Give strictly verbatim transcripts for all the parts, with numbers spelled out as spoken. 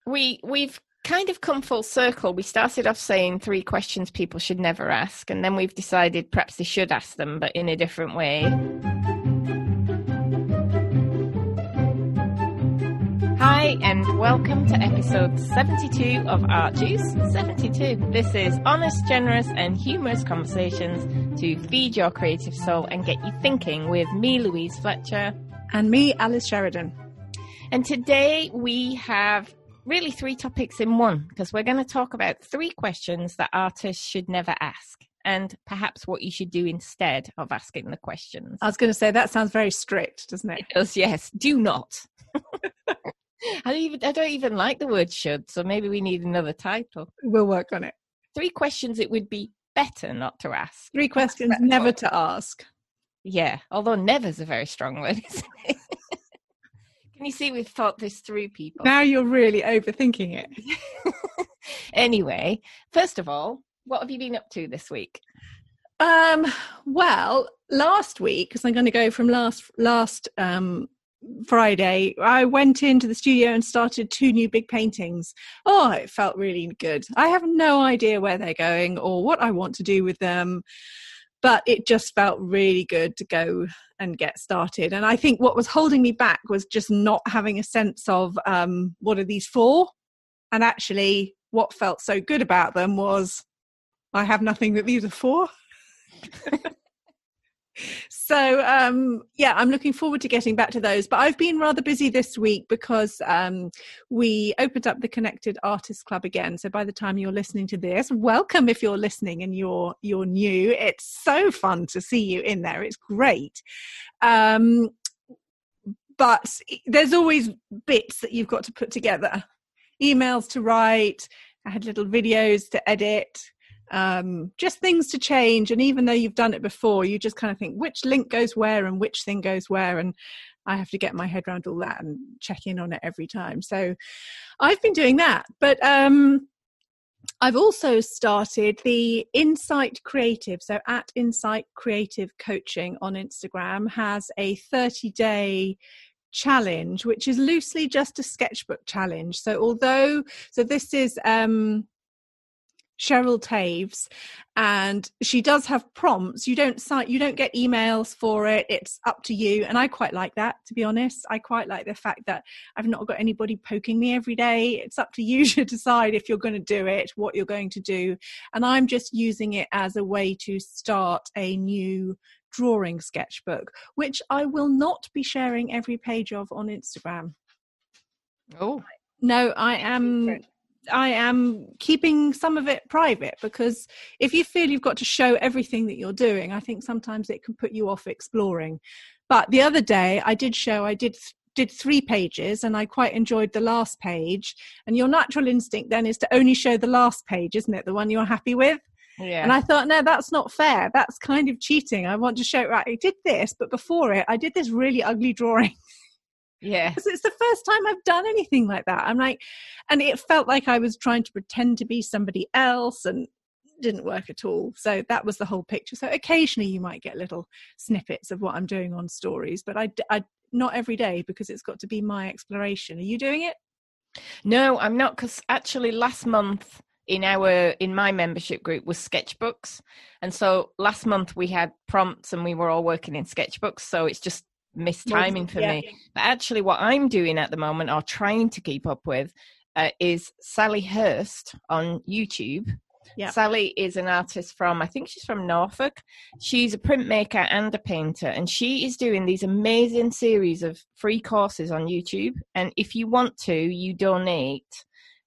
we we've kind of come full circle. We started off saying three questions people should never ask, and then we've decided perhaps they should ask them, but in a different way. Hi, and welcome to episode seventy-two of Art Juice. seventy-two. This is honest, generous, and humorous conversations to feed your creative soul and get you thinking with me, Louise Fletcher. And me, Alice Sheridan. And today we have really three topics in one, because we're going to talk about three questions that artists should never ask, and perhaps what you should do instead of asking the questions. I was going to say, that sounds very strict, doesn't it? It does, yes. Do not. I don't even I don't even like the word should, so maybe we need another title. We'll work on it. Three questions it would be better not to ask. Three questions never to ask. Yeah, although never's a very strong word, isn't it? Can you see we've thought this through, people? Now you're really overthinking it. Anyway, first of all, what have you been up to this week? Um, well, last week, because I'm going to go from last last um, Friday, I went into the studio and started two new big paintings. Oh, it felt really good. I have no idea where they're going or what I want to do with them, but it just felt really good to go and get started. And I think what was holding me back was just not having a sense of um, what are these for? And actually what felt so good about them was I have nothing that these are for. So, um, yeah, I'm looking forward to getting back to those. But I've been rather busy this week because um, we opened up the Connected Artists Club again. So by the time you're listening to this, welcome if you're listening and you're you're new. It's so fun to see you in there. It's great. Um, but there's always bits that you've got to put together. Emails to write. I had little videos to edit. Um, just things to change, and even though you've done it before, you just kind of think which link goes where and which thing goes where, and I have to get my head around all that and check in on it every time. So I've been doing that, but um, I've also started the Insight Creative. So at Insight Creative Coaching on Instagram has a thirty day challenge, which is loosely just a sketchbook challenge. So although, so this is um Cheryl Taves, and she does have prompts. You don't cite, you don't get emails for it. It's up to you. And I quite like that, to be honest. I quite like the fact that I've not got anybody poking me every day. It's up to you to decide if you're going to do it, what you're going to do. And I'm just using it as a way to start a new drawing sketchbook, which I will not be sharing every page of on Instagram. Oh, no, I am... I am keeping some of it private, because if you feel you've got to show everything that you're doing, I think sometimes it can put you off exploring. But the other day I did show, I did did three pages, and I quite enjoyed the last page. And your natural instinct then is to only show the last page, isn't it? The one you're happy with. Yeah. And I thought, no, that's not fair. That's kind of cheating. I want to show, right, I did this, but before it, I did this really ugly drawing. Yeah, because it's the first time I've done anything like that. I'm like, and it felt like I was trying to pretend to be somebody else, and didn't work at all. So that was the whole picture. So occasionally you might get little snippets of what I'm doing on stories, but I, I not every day, because it's got to be my exploration. Are you doing it? No, I'm not, because actually last month in our in my membership group was sketchbooks, and so last month we had prompts and we were all working in sketchbooks. So it's just missed timing for yeah. me. But actually what I'm doing at the moment, or trying to keep up with, uh, is Sally Hurst on YouTube. Yeah. Sally is an artist from, I think she's from Norfolk. She's a printmaker and a painter, and she is doing these amazing series of free courses on YouTube. And if you want to, you donate.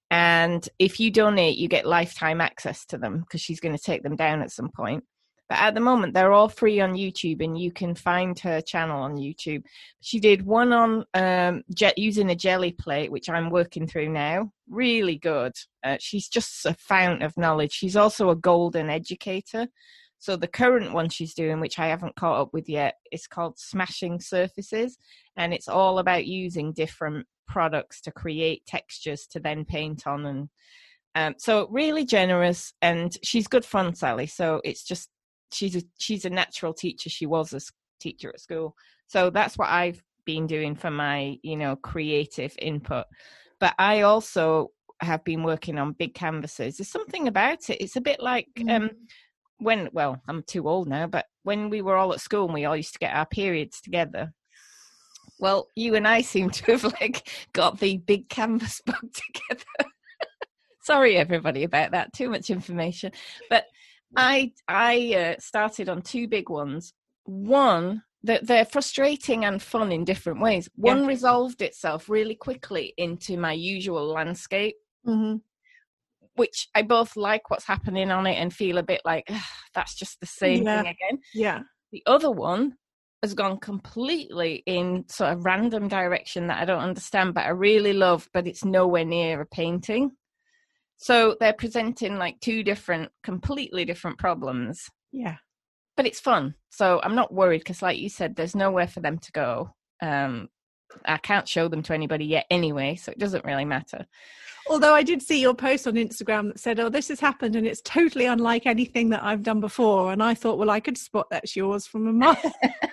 And if you donate, you get lifetime access to them, because she's going to take them down at some point. But at the moment, they're all free on YouTube, and you can find her channel on YouTube. She did one on um, je- using a jelly plate, which I'm working through now. Really good. Uh, she's just a fountain of knowledge. She's also a golden educator. So the current one she's doing, which I haven't caught up with yet, is called Smashing Surfaces. And it's all about using different products to create textures to then paint on. And um, so really generous. And she's good fun, Sally. So it's just, she's a, she's a natural teacher. She was a teacher at school. So that's what I've been doing for my, you know, creative input. but I also have been working on big canvases. There's something about it. It's a bit like mm. um, when, well, I'm too old now, but when we were all at school and we all used to get our periods together. Well, you and I seem to have like got the big canvas book together. Sorry, everybody, about that. Too much information. But I I uh, started on two big ones. One, that they're frustrating and fun in different ways. One yeah. resolved itself really quickly into my usual landscape, mm-hmm. which I both like what's happening on it and feel a bit like, that's just the same yeah. thing again. Yeah. The other one has gone completely in sort of random direction that I don't understand, but I really love, but it's nowhere near a painting. So they're presenting like two different, completely different problems. Yeah. But it's fun. So I'm not worried because like you said, there's nowhere for them to go. Um, I can't show them to anybody yet anyway, so it doesn't really matter. Although I did see your post on Instagram that said, oh, this has happened and it's totally unlike anything that I've done before. And I thought, well, I could spot that's yours from a mile.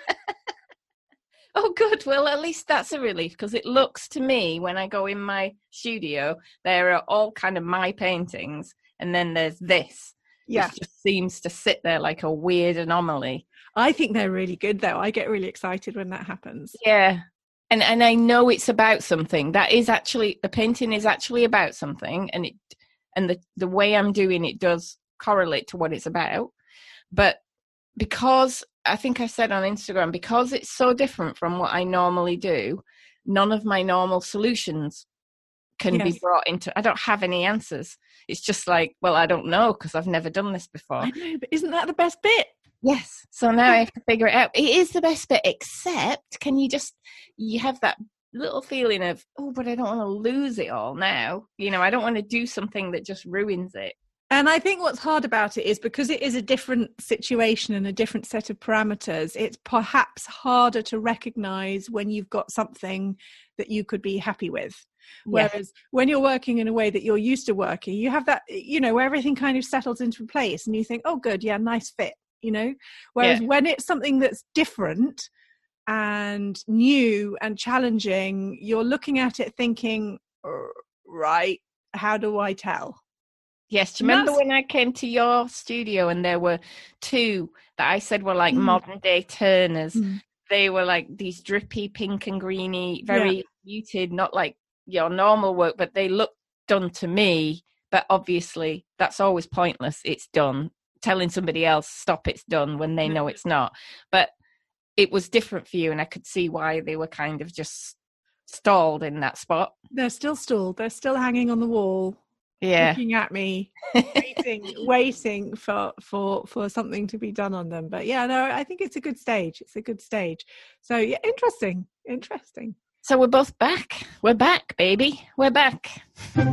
Oh, good. Well, at least that's a relief because it looks to me when I go in my studio, there are all kind of my paintings. And then there's this, yeah. which just seems to sit there like a weird anomaly. I think they're really good, though. I get really excited when that happens. Yeah. And and I know it's about something. That is actually, the painting is actually about something. And it and the, the way I'm doing it does correlate to what it's about. But because I think I said on Instagram, because it's so different from what I normally do, none of my normal solutions can yes. be brought into, I don't have any answers. It's just like, well, I don't know because I've never done this before. I know, but isn't that the best bit? Yes. So now I have to figure it out. It is the best bit, except can you just, you have that little feeling of, oh, but I don't want to lose it all now. You know, I don't want to do something that just ruins it. And I think what's hard about it is because it is a different situation and a different set of parameters, it's perhaps harder to recognize when you've got something that you could be happy with. Yeah. Whereas when you're working in a way that you're used to working, you have that, you know, where everything kind of settles into place and you think, oh, good, yeah, nice fit, you know. Whereas yeah. when it's something that's different and new and challenging, you're looking at it thinking, right, how do I tell? Yes, do you remember when I came to your studio and there were two that I said were like mm. modern day Turners? Mm. They were like these drippy pink and greeny, very yeah. muted, not like your normal work, but they looked done to me. But obviously that's always pointless. It's done. Telling somebody else, stop, it's done when they know it's not. But it was different for you and I could see why they were kind of just stalled in that spot. They're still stalled. They're still hanging on the wall. Yeah, looking at me, waiting, waiting for for for something to be done on them. But yeah, no, I think it's a good stage. It's a good stage. So yeah, interesting, interesting. So we're both back. We're back, baby. We're back.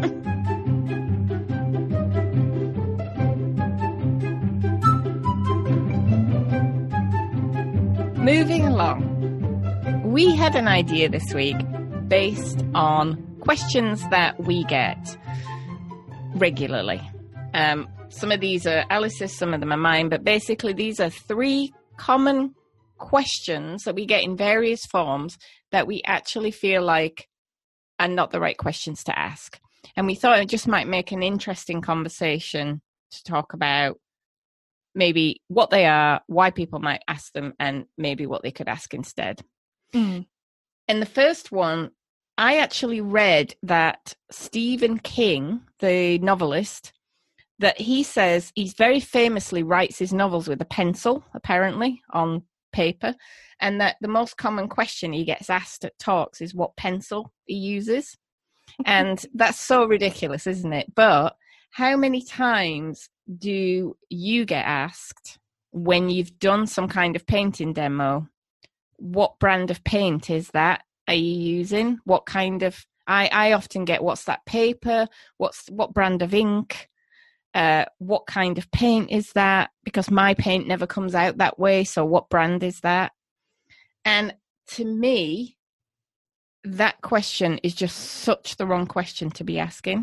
Moving along, we had an idea this week based on questions that we get regularly. Um, some of these are Alice's, some of them are mine, but basically these are three common questions that we get in various forms that we actually feel like are not the right questions to ask. And we thought it just might make an interesting conversation to talk about maybe what they are, why people might ask them, and maybe what they could ask instead. Mm. And the first one, I actually read that Stephen King, the novelist, that he says he very famously writes his novels with a pencil, apparently, on paper, and that the most common question he gets asked at talks is what pencil he uses. And that's so ridiculous, isn't it? But how many times do you get asked when you've done some kind of painting demo, what brand of paint is that? Are you using? What kind of, I, I often get, what's that paper? What's what brand of ink? Uh, what kind of paint is that? Because my paint never comes out that way. So what brand is that? And to me, that question is just such the wrong question to be asking.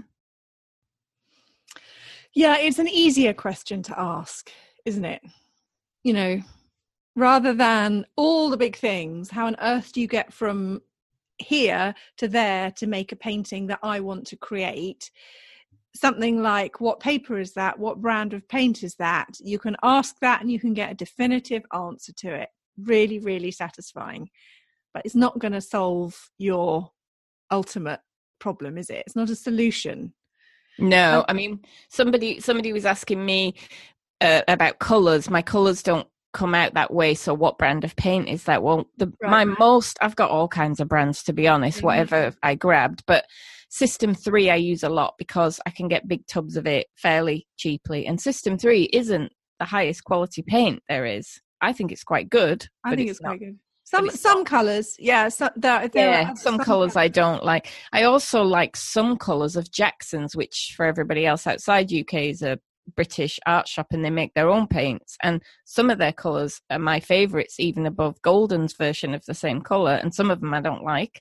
Yeah, it's an easier question to ask, isn't it? You know, rather than all the big things, how on earth do you get from here to there to make a painting that I want to create. Something like, what paper is that? What brand of paint is that? You can ask that and you can get a definitive answer to it. Really, really satisfying. But it's not going to solve your ultimate problem, is it? It's not a solution. No, I mean, somebody somebody was asking me uh, about colours. My colours don't come out that way, so what brand of paint is that? Well, the right. my most, I've got all kinds of brands, to be honest, mm-hmm. whatever I grabbed, but System three I use a lot because I can get big tubs of it fairly cheaply, and System three isn't the highest quality paint there is. I think it's quite good. I think it's, it's quite good. Some some colours, yeah. So there, there yeah, some, some colours colors. I don't like. I also like some colours of Jackson's, which for everybody else outside U K is a British art shop, and they make their own paints. And some of their colours are my favourites, even above Golden's version of the same colour, and some of them I don't like.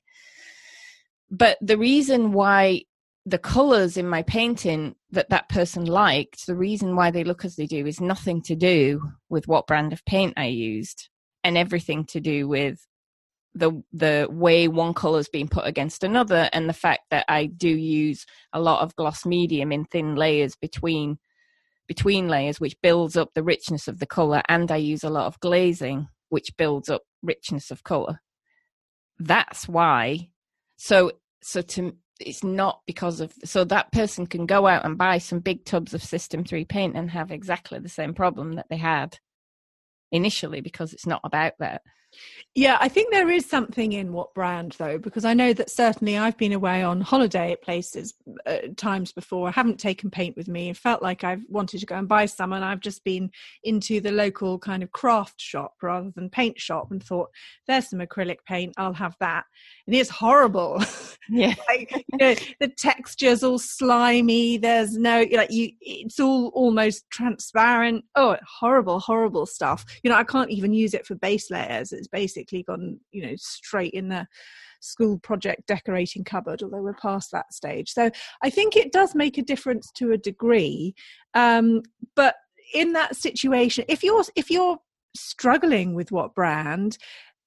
But the reason why the colours in my painting that that person liked, the reason why they look as they do is nothing to do with what brand of paint I used, and everything to do with the the way one colour is being put against another, and the fact that I do use a lot of gloss medium in thin layers between between layers, which builds up the richness of the colour, and I use a lot of glazing, which builds up richness of colour. That's why. So so to it's not because of, so that person can go out and buy some big tubs of System three paint and have exactly the same problem that they had initially, because it's not about that. Yeah, I think there is something in what brand, though, because I know that certainly I've been away on holiday at places uh, times before. I haven't taken paint with me. It felt like I've wanted to go and buy some, and I've just been into the local kind of craft shop rather than paint shop and thought, there's some acrylic paint, I'll have that. And it's horrible. Yeah. Like, you know, the texture's all slimy. There's no, like, you, it's all almost transparent. Oh, horrible, horrible stuff. You know, I can't even use it for base layers. It's basically gone, you know, straight in the school project decorating cupboard, although we're past that stage. So I think it does make a difference to a degree. Um, but in that situation, if you're if you're struggling with what brand,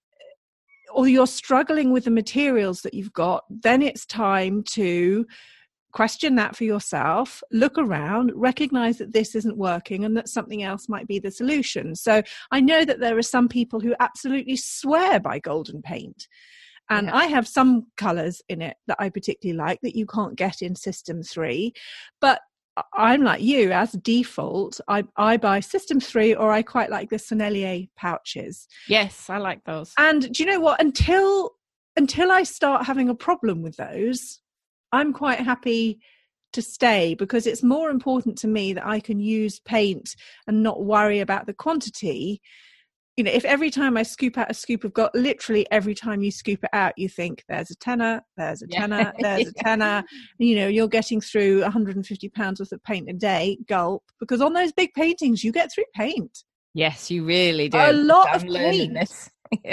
or you're struggling with the materials that you've got, then it's time to question that for yourself, look around, recognize that this isn't working and that something else might be the solution. So I know that there are some people who absolutely swear by Golden paint. And yeah. I have some colours in it that I particularly like that you can't get in System three. But I'm like you, as default, I, I buy System three, or I quite like the Sennelier pouches. Yes, I like those. And do you know what? Until until I start having a problem with those, I'm quite happy to stay, because it's more important to me that I can use paint and not worry about the quantity. You know, if every time I scoop out a scoop of gold, literally every time you scoop it out, you think there's a tenner, there's a tenner, yeah. there's a tenner, you know, you're getting through one hundred fifty pounds worth of paint a day, gulp, because on those big paintings, you get through paint. Yes, you really do. A lot I'm of paint. yeah.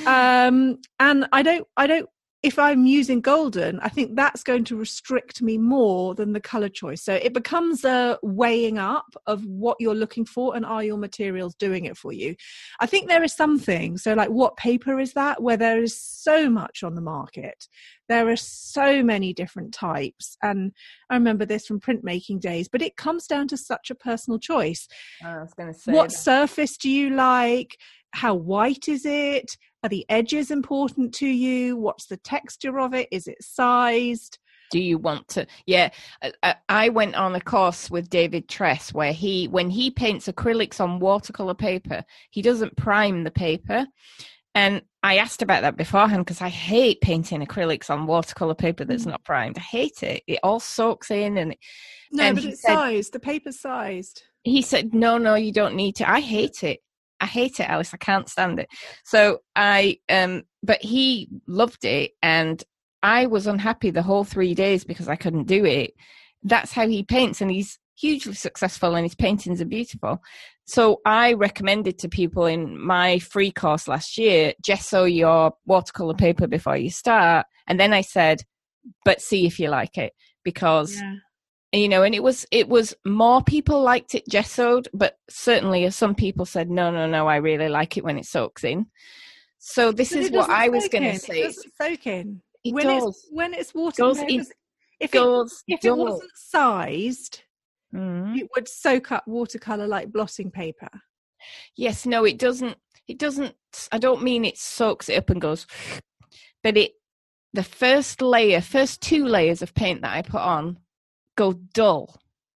Um, and I don't, I don't, if I'm using Golden, I think that's going to restrict me more than the colour choice. So it becomes a weighing up of what you're looking for, and are your materials doing it for you? I think there is something, so like, what paper is that, where there is so much on the market. There are so many different types. And I remember this from printmaking days, but it comes down to such a personal choice. I was going to say, what that. surface do you like? How white is it? Are the edges important to you? What's the texture of it? Is it sized? Do you want to? Yeah, I, I went on a course with David Tress where he, when he paints acrylics on watercolor paper, he doesn't prime the paper. And I asked about that beforehand, because I hate painting acrylics on watercolor paper that's mm. not primed. I hate it. It all soaks in. And no, and but it's said, sized. The paper's sized. He said, no, no, you don't need to. I hate it. I hate it, Alice. I can't stand it. So I, um, but he loved it, and I was unhappy the whole three days because I couldn't do it. That's how he paints, and he's hugely successful, and his paintings are beautiful. So I recommended to people in my free course last year, gesso your watercolor paper before you start. And then I said, but see if you like it, because yeah. You know, and it was it was more people liked it gessoed, but certainly some people said, no, no, no, I really like it when it soaks in. So this But is it what doesn't I was soak going to in. say. It doesn't soak in. It when does. it's when it's water Goes if in- it, if goes, it does. wasn't sized, Mm. it would soak up watercolor like blotting paper. Yes, no, it doesn't. It doesn't. I don't mean it soaks it up and goes, but it. The first layer, first two layers of paint that I put on, go dull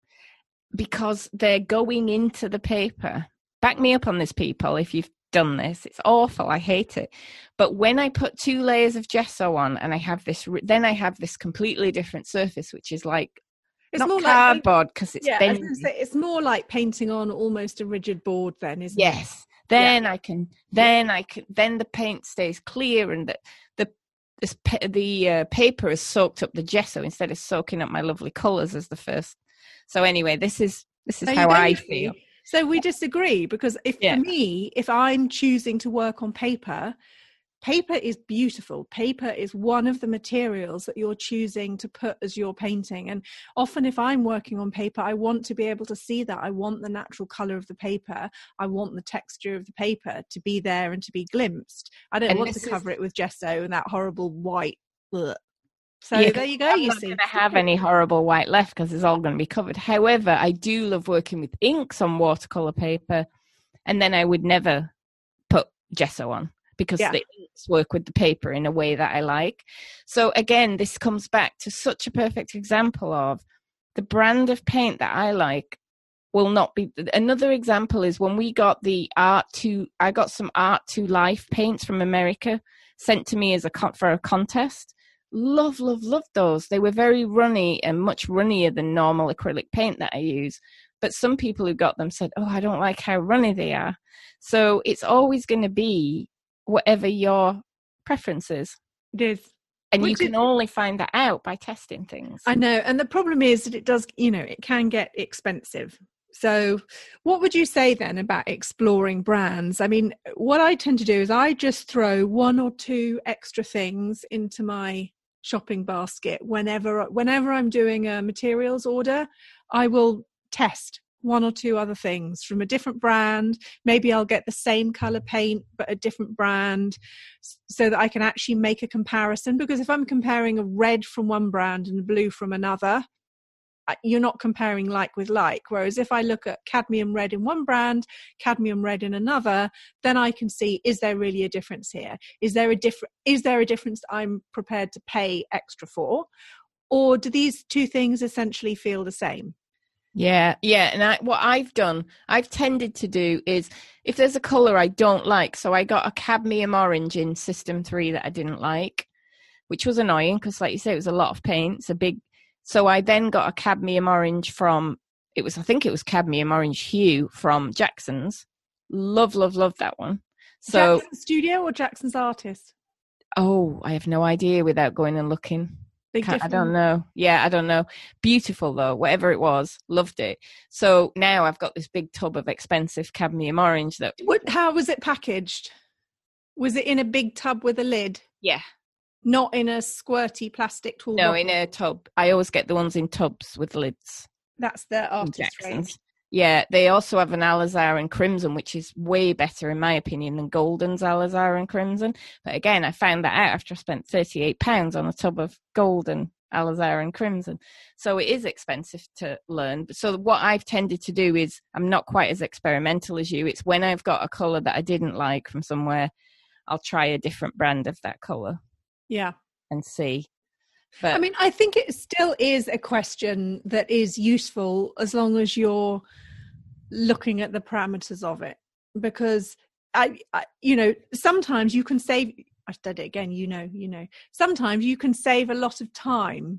because they're going into the paper. Back me up on this, people, if you've done this. It's awful. I hate it. But when I put two layers of gesso on, and I have this, then I have this completely different surface, which is like. It's not more cardboard because like, it's yeah, bendy. I was gonna say, it's more like painting on almost a rigid board then, isn't yes. it? Yes. Then yeah. I can, then I can, then the paint stays clear and the, the, this, the uh, paper has soaked up the gesso instead of soaking up my lovely colours as the first. So anyway, this is, this is so how I feel. So we disagree because if yeah. for me, if I'm choosing to work on paper, paper is beautiful. Paper is one of the materials that you're choosing to put as your painting. And often if I'm working on paper, I want to be able to see that. I want the natural color of the paper. I want the texture of the paper to be there and to be glimpsed. I don't and want to cover is... it with gesso and that horrible white. Ugh. So yeah, there you go. I'm you not see, going to have any horrible white left because it's all going to be covered. However, I do love working with inks on watercolor paper, and then I would never put gesso on because yeah. the inks work with the paper in a way that I like. So again, this comes back to such a perfect example of the brand of paint that I like will not be. Another example is when we got the art to. I got some art to life paints from America sent to me as a for a contest. Love, love, love those. They were very runny and much runnier than normal acrylic paint that I use. But some people who got them said, oh, I don't like how runny they are. So it's always going to be whatever your preference is. It is. And Which you can is, only find that out by testing things. I know. And the problem is that it does, you know, it can get expensive. So what would you say then about exploring brands? I mean, what I tend to do is I just throw one or two extra things into my shopping basket whenever whenever I'm doing a materials order. I will test one or two other things from a different brand. Maybe I'll get the same color paint but a different brand so that I can actually make a comparison, because if I'm comparing a red from one brand and a blue from another, you're not comparing like with like. Whereas if I look at cadmium red in one brand, cadmium red in another, then I can see, is there really a difference here? Is there a different, is there a difference I'm prepared to pay extra for? Or do these two things essentially feel the same? Yeah, yeah. And I, what I've done, I've tended to do is if there's a color I don't like, so I got a cadmium orange in System three that I didn't like, which was annoying because like you say, it was a lot of paint. It's a big, So I then got a cadmium orange from, it was, I think it was cadmium orange hue from Jackson's. Love, love, love that one. So Jackson's Studio or Jackson's Artist? Oh, I have no idea without going and looking. Big I don't know. Yeah, I don't know. Beautiful though, whatever it was, loved it. So now I've got this big tub of expensive cadmium orange. That. What? How was it packaged? Was it in a big tub with a lid? Yeah. Not in a squirty plastic tool. No, bottle. In a tub. I always get the ones in tubs with lids. That's the Artist range. Yeah, they also have an alizarin crimson, which is way better in my opinion than Golden's alizarin crimson. But again, I found that out after I spent thirty-eight pounds on a tub of Golden alizarin crimson. So it is expensive to learn. So what I've tended to do is I'm not quite as experimental as you. It's when I've got a colour that I didn't like from somewhere, I'll try a different brand of that colour. Yeah. And see. But I mean, I think it still is a question that is useful as long as you're looking at the parameters of it, because I, I you know, sometimes you can save, I said it again, you know, you know, sometimes you can save a lot of time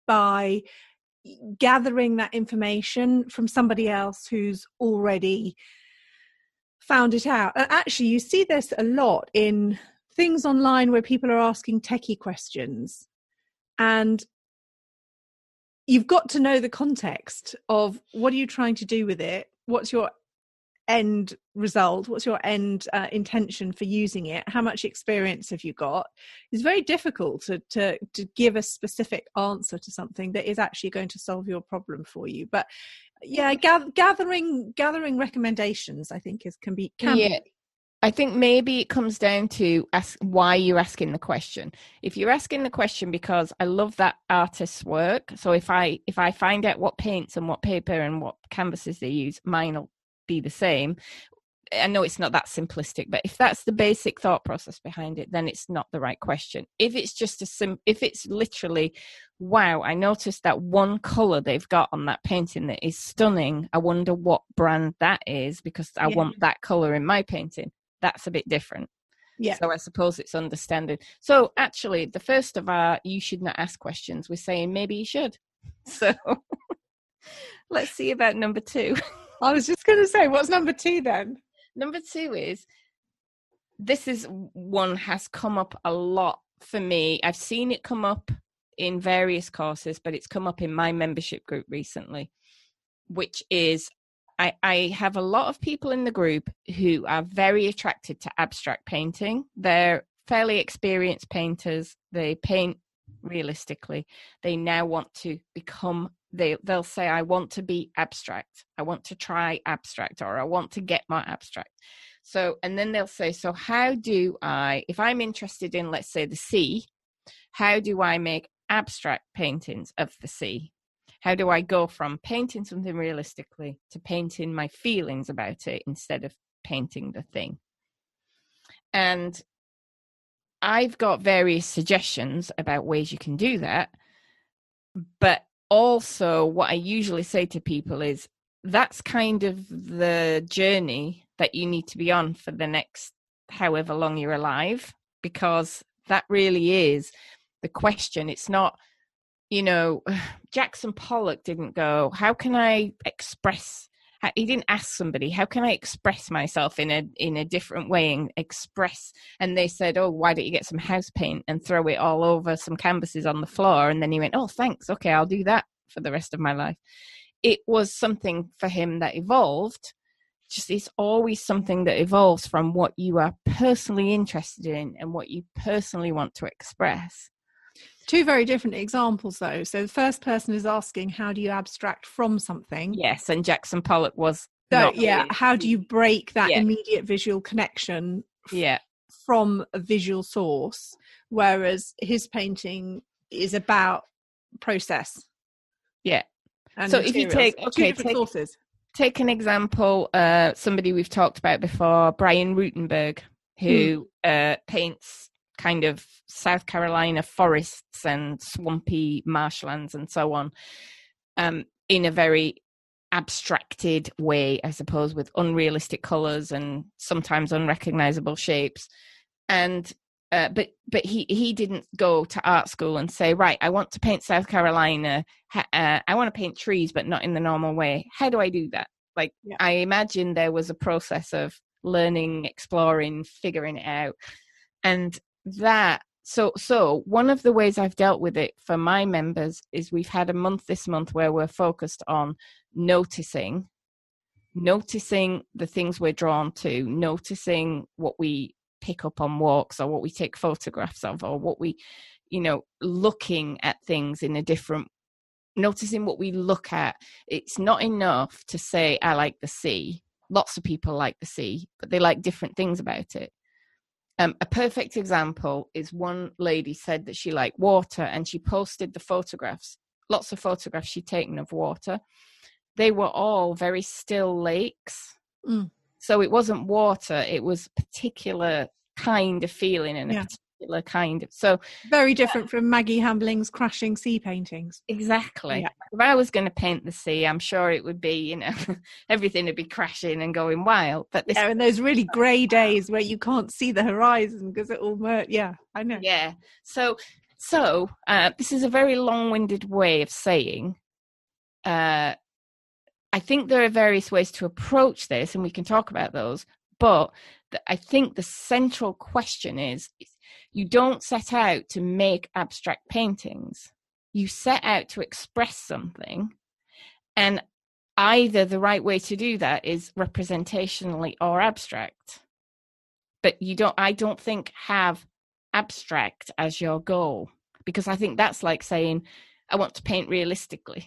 by gathering that information from somebody else who's already found it out. And actually, you see this a lot in things online where people are asking techie questions, and you've got to know the context of what are you trying to do with it, what's your end result, what's your end uh, intention for using it, how much experience have you got. It's very difficult to, to to give a specific answer to something that is actually going to solve your problem for you. But yeah, gather, gathering gathering recommendations I think is can be can yeah be I think maybe it comes down to ask why you're asking the question. If you're asking the question because I love that artist's work, so if I if I find out what paints and what paper and what canvases they use, mine will be the same. I know it's not that simplistic, but if that's the basic thought process behind it, then it's not the right question. If it's just a sim, if it's literally, wow, I noticed that one color they've got on that painting that is stunning. I wonder what brand that is because I Yeah. want that color in my painting. That's a bit different. Yeah. So I suppose it's understanding. So actually, the first of our you should not ask questions, we're saying maybe you should. So let's see about number two. I was just going to say, what's number two then? Number two is, this is one has come up a lot for me. I've seen it come up in various courses, but it's come up in my membership group recently, which is I, I have a lot of people in the group who are very attracted to abstract painting. They're fairly experienced painters. They paint realistically. They now want to become, they, they'll say, I want to be abstract. I want to try abstract, or I want to get more abstract. So, and then they'll say, so how do I, if I'm interested in, let's say, the sea, how do I make abstract paintings of the sea? How do I go from painting something realistically to painting my feelings about it instead of painting the thing? And I've got various suggestions about ways you can do that. But also what I usually say to people is that's kind of the journey that you need to be on for the next however long you're alive, because that really is the question. It's not, you know, Jackson Pollock didn't go, how can I express, he didn't ask somebody, how can I express myself in a in a different way and express, and they said, oh, why don't you get some house paint and throw it all over some canvases on the floor? And then he went, oh, thanks, okay, I'll do that for the rest of my life. It was something for him that evolved. Just it's always something that evolves from what you are personally interested in and what you personally want to express. Two very different examples, though. So the first person is asking, how do you abstract from something? Yes, and Jackson Pollock was. So, yeah, really, how do you break that yeah. immediate visual connection f- yeah. from a visual source? Whereas his painting is about process. Yeah. And so materials. If you take, Two okay, different take, sources. Take an example, uh, somebody we've talked about before, Brian Rutenberg, who hmm. uh, paints kind of South Carolina forests and swampy marshlands and so on, um, in a very abstracted way, I suppose, with unrealistic colours and sometimes unrecognisable shapes. And uh, but but he he didn't go to art school and say, right, I want to paint South Carolina. Uh, I want to paint trees, but not in the normal way. How do I do that? Like, yeah. I imagine there was a process of learning, exploring, figuring it out, and that. So, so one of the ways I've dealt with it for my members is we've had a month this month where we're focused on noticing, noticing the things we're drawn to, noticing what we pick up on walks or what we take photographs of or what we, you know, looking at things in a different, noticing what we look at. It's not enough to say, I like the sea. Lots of people like the sea, but they like different things about it. Um, a perfect example is one lady said that she liked water and she posted the photographs, lots of photographs she'd taken of water. They were all very still lakes. Mm. So it wasn't water, it was a particular kind of feeling and yeah. a particular kind of... So very different uh, from Maggie Hambling's crashing sea paintings. Exactly. Yeah. If I was going to paint the sea, I'm sure it would be, you know, everything would be crashing and going wild. But this... Yeah, and those really grey days where you can't see the horizon because it all... Mer- yeah, I know. Yeah. So, so uh, this is a very long-winded way of saying... Uh, I think there are various ways to approach this, and we can talk about those. But the, I think the central question is, you don't set out to make abstract paintings. You set out to express something. And either the right way to do that is representationally or abstract. But you don't, I don't think have abstract as your goal, because I think that's like saying, I want to paint realistically.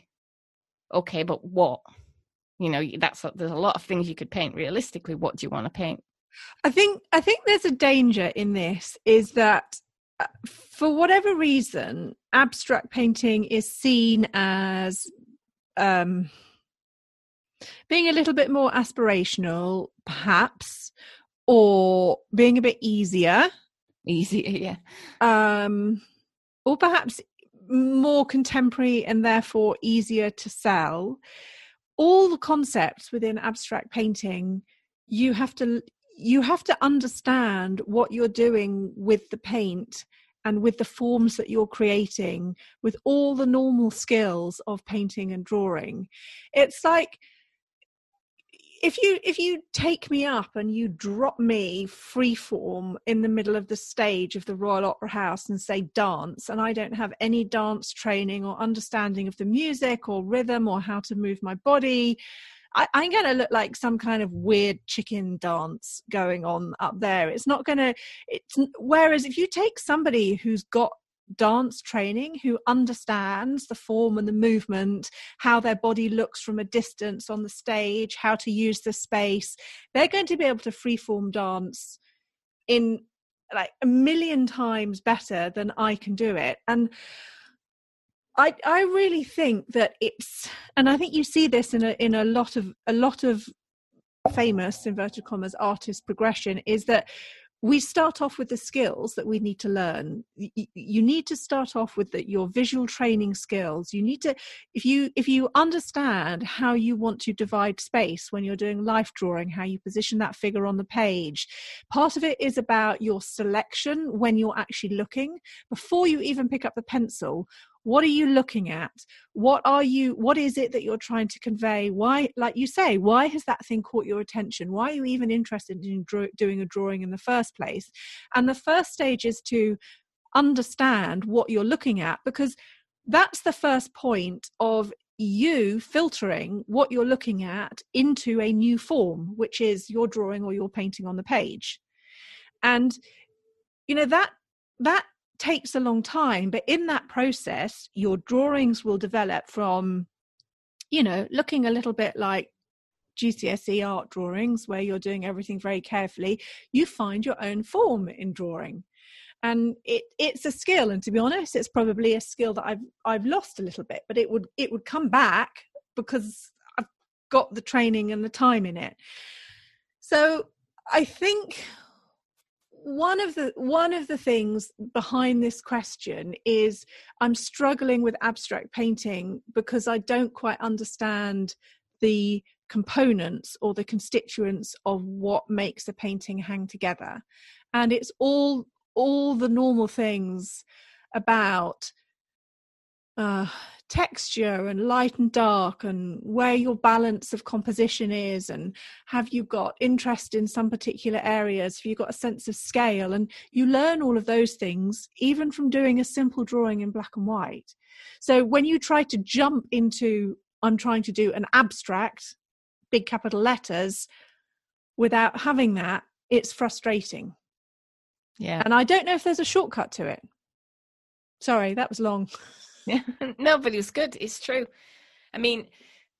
Okay, but what? You know, that's there's a lot of things you could paint realistically. What do you want to paint? I think I think there's a danger in this, is that uh, for whatever reason, abstract painting is seen as um, being a little bit more aspirational, perhaps, or being a bit easier. Easier, yeah. Um, or perhaps more contemporary and therefore easier to sell. All the concepts within abstract painting, you have to you have to understand what you're doing with the paint and with the forms that you're creating, with all the normal skills of painting and drawing. It's like if you if you take me up and you drop me freeform in the middle of the stage of the Royal Opera House and say dance, and I don't have any dance training or understanding of the music or rhythm or how to move my body, I, I'm going to look like some kind of weird chicken dance going on up there. It's not going to. It's whereas if you take somebody who's got dance training, who understands the form and the movement, how their body looks from a distance on the stage, how to use the space, they're going to be able to freeform dance in like a million times better than I can do it. And I I really think that it's, and I think you see this in a in a lot of a lot of famous inverted commas artist progression, is that we start off with the skills that we need to learn. You, you need to start off with the, your visual training skills. You need to, if you if you understand how you want to divide space when you're doing life drawing, how you position that figure on the page. Part of it is about your selection when you're actually looking. Before you even pick up the pencil, what are you looking at? What are you, what is it that you're trying to convey? Why, like you say, why has that thing caught your attention? Why are you even interested in draw, doing a drawing in the first place? And the first stage is to understand what you're looking at, because that's the first point of you filtering what you're looking at into a new form, which is your drawing or your painting on the page. And, you know, that, that, takes a long time, but in that process your drawings will develop from, you know, looking a little bit like G C S E art drawings where you're doing everything very carefully. You find your own form in drawing, and it it's a skill, and to be honest, it's probably a skill that I've I've lost a little bit, but it would it would come back because I've got the training and the time in it. So I think One of the one of the things behind this question is I'm struggling with abstract painting because I don't quite understand the components or the constituents of what makes a painting hang together. And it's all all the normal things about uh, texture and light and dark, and where your balance of composition is, and have you got interest in some particular areas, have you got a sense of scale, and you learn all of those things even from doing a simple drawing in black and white. So when you try to jump into, I'm trying to do an abstract, big capital letters, without having that, it's frustrating. Yeah. And I don't know if there's a shortcut to it. Sorry, that was long. Yeah. No, but it was good. It's true. I mean,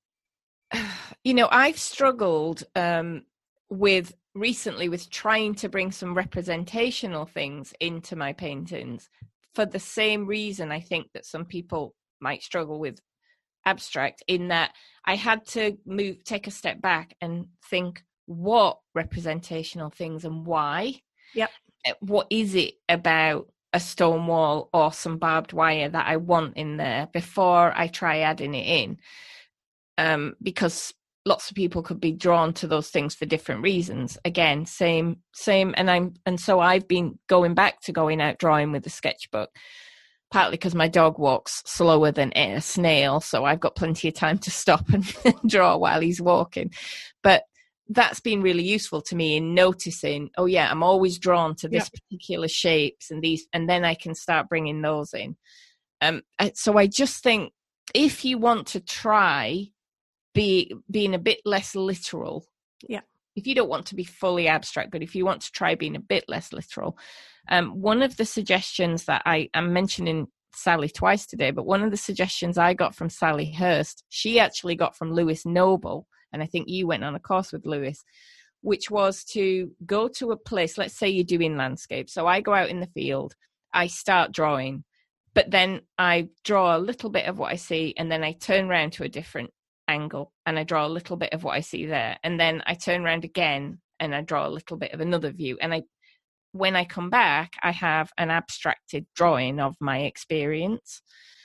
you know, I've struggled um, with recently with trying to bring some representational things into my paintings for the same reason I think that some people might struggle with abstract, in that I had to move, take a step back and think, what representational things and why? Yep. What is it about a stone wall or some barbed wire that I want in there before I try adding it in? Um, because lots of people could be drawn to those things for different reasons. Again, same, same. And I'm, and so I've been going back to going out drawing with the sketchbook, partly because my dog walks slower than a snail. So I've got plenty of time to stop and draw while he's walking. But that's been really useful to me in noticing, oh yeah, I'm always drawn to this yep. particular shapes and these, and then I can start bringing those in. Um, so I just think if you want to try be being a bit less literal, yeah, if you don't want to be fully abstract, but if you want to try being a bit less literal, um, one of the suggestions that I am mentioning Sally twice today, but one of the suggestions I got from Sally Hurst, she actually got from Lewis Noble, and I think you went on a course with Lewis, which was to go to a place. Let's say you're doing landscape. So I go out in the field, I start drawing, but then I draw a little bit of what I see, and then I turn around to a different angle and I draw a little bit of what I see there. And then I turn around again and I draw a little bit of another view. And I, when I come back, I have an abstracted drawing of my experience.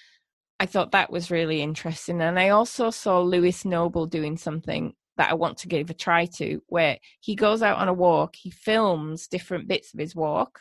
I thought that was really interesting. And I also saw Lewis Noble doing something that I want to give a try to, where he goes out on a walk, he films different bits of his walk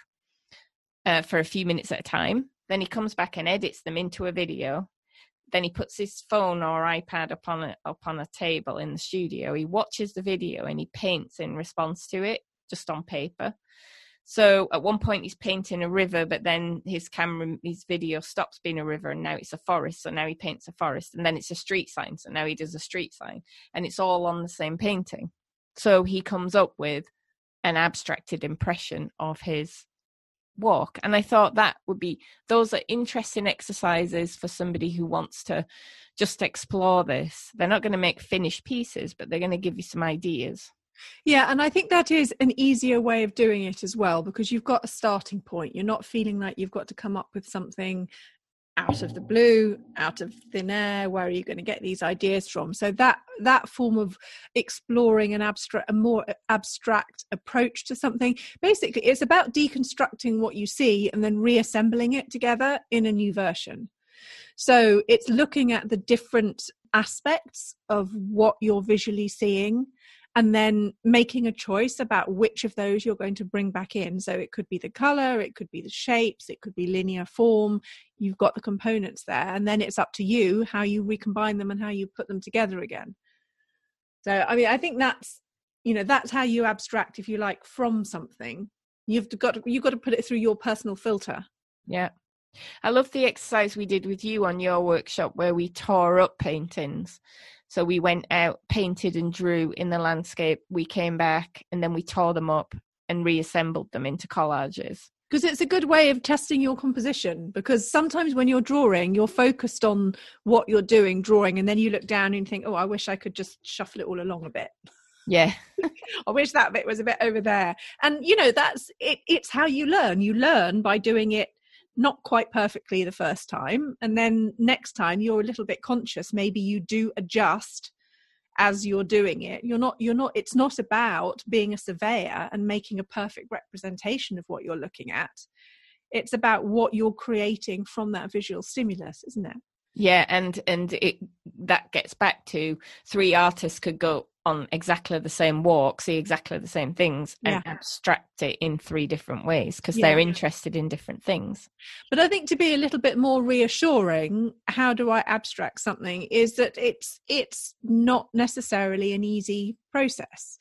uh, for a few minutes at a time. Then he comes back and edits them into a video. Then he puts his phone or iPad up on a, up on a table in the studio. He watches the video and he paints in response to it, just on paper. So at one point he's painting a river, but then his camera, his video stops being a river and now it's a forest. So now he paints a forest, and then it's a street sign. So now he does a street sign, and it's all on the same painting. So he comes up with an abstracted impression of his walk. And I thought that would be, those are interesting exercises for somebody who wants to just explore this. They're not going to make finished pieces, but they're going to give you some ideas. Yeah, and I think that is an easier way of doing it as well, because you've got a starting point. You're not feeling like you've got to come up with something out of the blue, out of thin air. Where are you going to get these ideas from? So that that form of exploring an abstract, a more abstract approach to something, basically it's about deconstructing what you see and then reassembling it together in a new version. So it's looking at the different aspects of what you're visually seeing, and then making a choice about which of those you're going to bring back in. So it could be the color, it could be the shapes, it could be linear form. You've got the components there, and then it's up to you how you recombine them and how you put them together again. So, I mean, I think that's, you know, that's how you abstract, if you like, from something. You've got to, you've got to put it through your personal filter. Yeah. I love the exercise we did with you on your workshop where we tore up paintings. So we went out, painted and drew in the landscape. We came back and then we tore them up and reassembled them into collages. Because it's a good way of testing your composition, because sometimes when you're drawing, you're focused on what you're doing, drawing, and then you look down and think, oh, I wish I could just shuffle it all along a bit. Yeah. I wish that bit was a bit over there. And, you know, that's it. It's how you learn. You learn by doing it not quite perfectly the first time, and then next time you're a little bit conscious. Maybe you do adjust as you're doing it. You're not you're not it's not about being a surveyor and making a perfect representation of what you're looking at. It's about what you're creating from that visual stimulus, isn't it? Yeah, and and it that gets back to three artists could go on exactly the same walk, see exactly the same things, and yeah. abstract it in three different ways, because yeah. they're interested in different things. But I think to be a little bit more reassuring, how do I abstract something, is that it's it's not necessarily an easy process.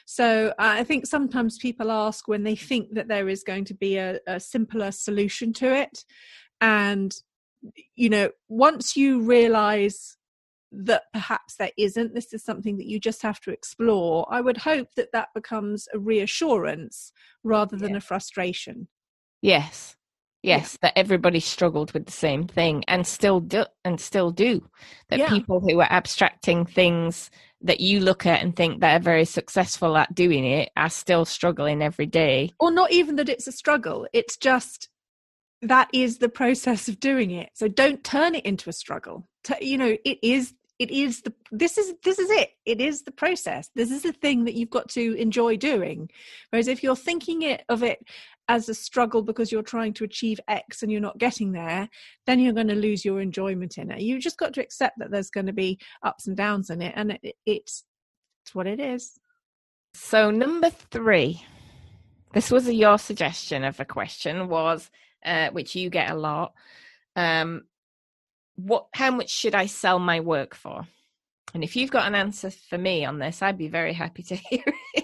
So uh, I think sometimes people ask when they think that there is going to be a, a simpler solution to it. And, you know, once you realize that perhaps there isn't, this is something that you just have to explore, I would hope that that becomes a reassurance rather than yeah. a frustration. Yes. Yes, yeah. That everybody struggled with the same thing and still do and still do. That yeah. people who are abstracting things that you look at and think that are very successful at doing it are still struggling every day. Or not even that it's a struggle. It's just that is the process of doing it. So don't turn it into a struggle. You know, it is it is the this is this is it it is the process. This is the thing that you've got to enjoy doing. Whereas if you're thinking it of it as a struggle because you're trying to achieve X and you're not getting there, then you're going to lose your enjoyment in it. You just got to accept that there's going to be ups and downs in it, and it, it's it's what it is. So number three, this was a, your suggestion of a question, was uh, which you get a lot. Um, what? How much should I sell my work for? And if you've got an answer for me on this, I'd be very happy to hear it.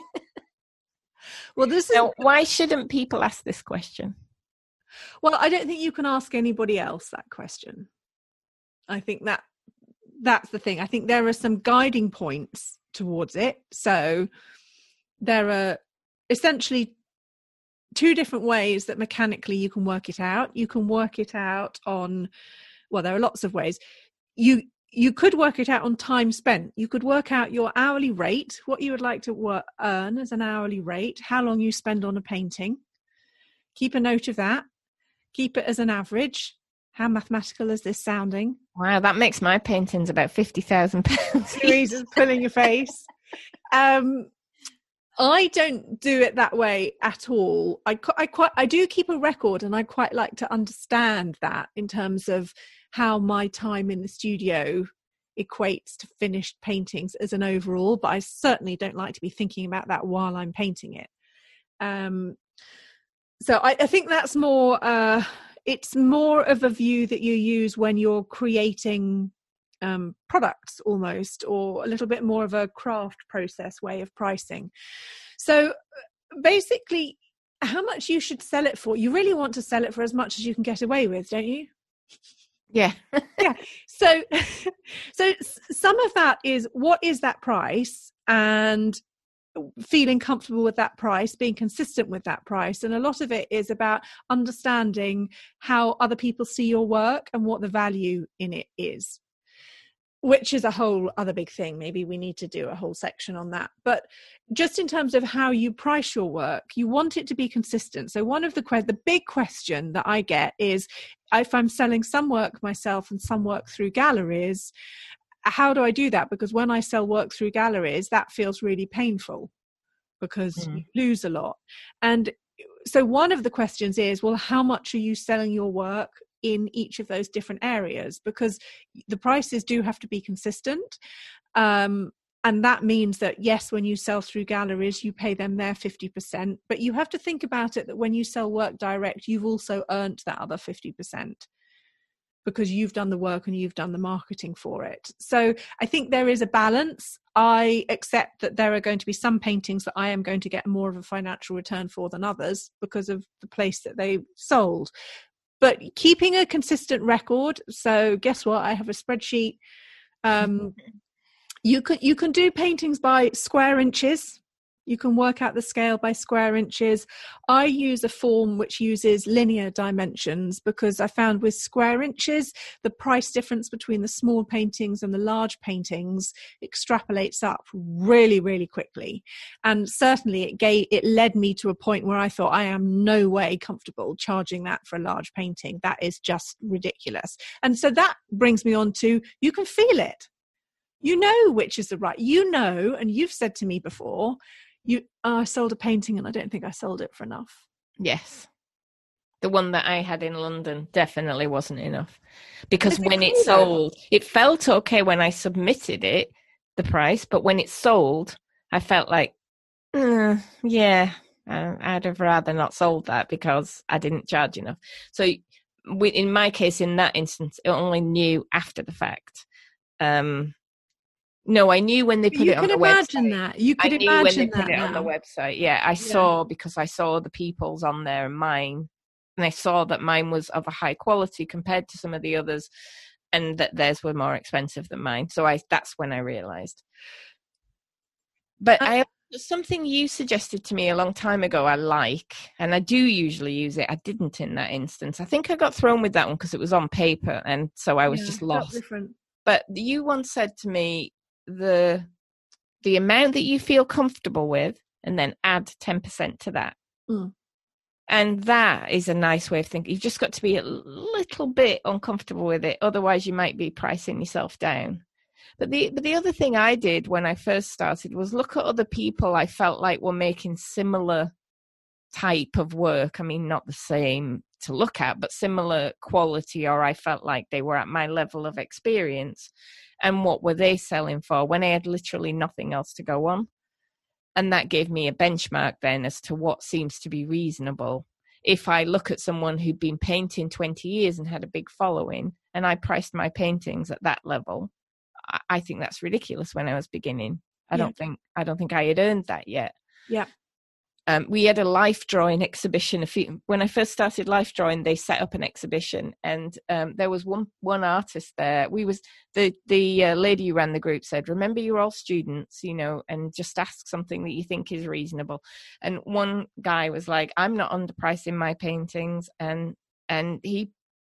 Well, this is now, why shouldn't people ask this question? Well, I don't think you can ask anybody else that question. I think that that's the thing. I think there are some guiding points towards it. So there are essentially two different ways that mechanically you can work it out. You can work it out on, well, there are lots of ways. You you could work it out on time spent. You could work out your hourly rate, what you would like to work, earn as an hourly rate, how long you spend on a painting. Keep a note of that. Keep it as an average. How mathematical is this sounding? Wow, that makes my paintings about fifty thousand pounds. Louisa's pulling your face. Um, I don't do it that way at all. I, I quite, I do keep a record, and I quite like to understand that in terms of how my time in the studio equates to finished paintings as an overall, but I certainly don't like to be thinking about that while I'm painting it. Um, so I, I think that's more, uh, it's more of a view that you use when you're creating um, products almost, or a little bit more of a craft process way of pricing. So basically, how much you should sell it for, you really want to sell it for as much as you can get away with, don't you? Yeah. Yeah. So, so some of that is, what is that price, and feeling comfortable with that price, being consistent with that price. And a lot of it is about understanding how other people see your work and what the value in it is, which is a whole other big thing. Maybe we need to do a whole section on that. But just in terms of how you price your work, you want it to be consistent. So one of the que- the big question that I get is, if I'm selling some work myself and some work through galleries, how do I do that? Because when I sell work through galleries, that feels really painful because mm. you lose a lot. And so one of the questions is, well, how much are you selling your work in each of those different areas? Because the prices do have to be consistent. Um, and that means that, yes, when you sell through galleries, you pay them their fifty percent. But you have to think about it that when you sell work direct, you've also earned that other fifty percent. Because you've done the work and you've done the marketing for it. So I think there is a balance. I accept that there are going to be some paintings that I am going to get more of a financial return for than others because of the place that they sold. But keeping a consistent record. So guess what? I have a spreadsheet. Um, you can you can do paintings by square inches. You can work out the scale by square inches. I use a form which uses linear dimensions because I found with square inches, the price difference between the small paintings and the large paintings extrapolates up really, really quickly. And certainly it gave, it led me to a point where I thought, I am no way comfortable charging that for a large painting. That is just ridiculous. And so that brings me on to, you can feel it. You know which is the right, you know, and you've said to me before, You, oh, I sold a painting and I don't think I sold it for enough. Yes. The one that I had in London definitely wasn't enough. Because when it cool sold, though? It felt okay when I submitted it, the price, but when it sold, I felt like, uh, yeah, uh, I'd have rather not sold that because I didn't charge enough. So in my case, in that instance, I only knew after the fact. Um No, I knew when they put you it on the website. You could imagine that. You could I knew imagine when they that put it now. on the website. Yeah, I yeah. saw because I saw the people's on there and mine, and I saw that mine was of a high quality compared to some of the others, and that theirs were more expensive than mine. So I that's when I realised. But uh, I something you suggested to me a long time ago. I like, and I do usually use it. I didn't in that instance. I think I got thrown with that one because it was on paper, and so I was yeah, just lost. Different. But you once said to me, the the amount that you feel comfortable with, and then add ten percent to that. Mm. And that is a nice way of thinking. You've just got to be a little bit uncomfortable with it. Otherwise, you might be pricing yourself down. But the but the other thing I did when I first started was look at other people I felt like were making similar type of work. I mean, not the same to look at, but similar quality, or I felt like they were at my level of experience. And what were they selling for when I had literally nothing else to go on? And that gave me a benchmark then as to what seems to be reasonable. If I look at someone who'd been painting twenty years and had a big following, and I priced my paintings at that level, I think that's ridiculous when I was beginning. I yeah. don't think I don't think I had earned that yet. Yeah. Um, we had a life drawing exhibition. A few, when I first started life drawing, they set up an exhibition, and um, there was one one artist there. We was the the uh, lady who ran the group said, "Remember, you're all students, you know, and just ask something that you think is reasonable." And one guy was like, "I'm not underpricing my paintings," and and he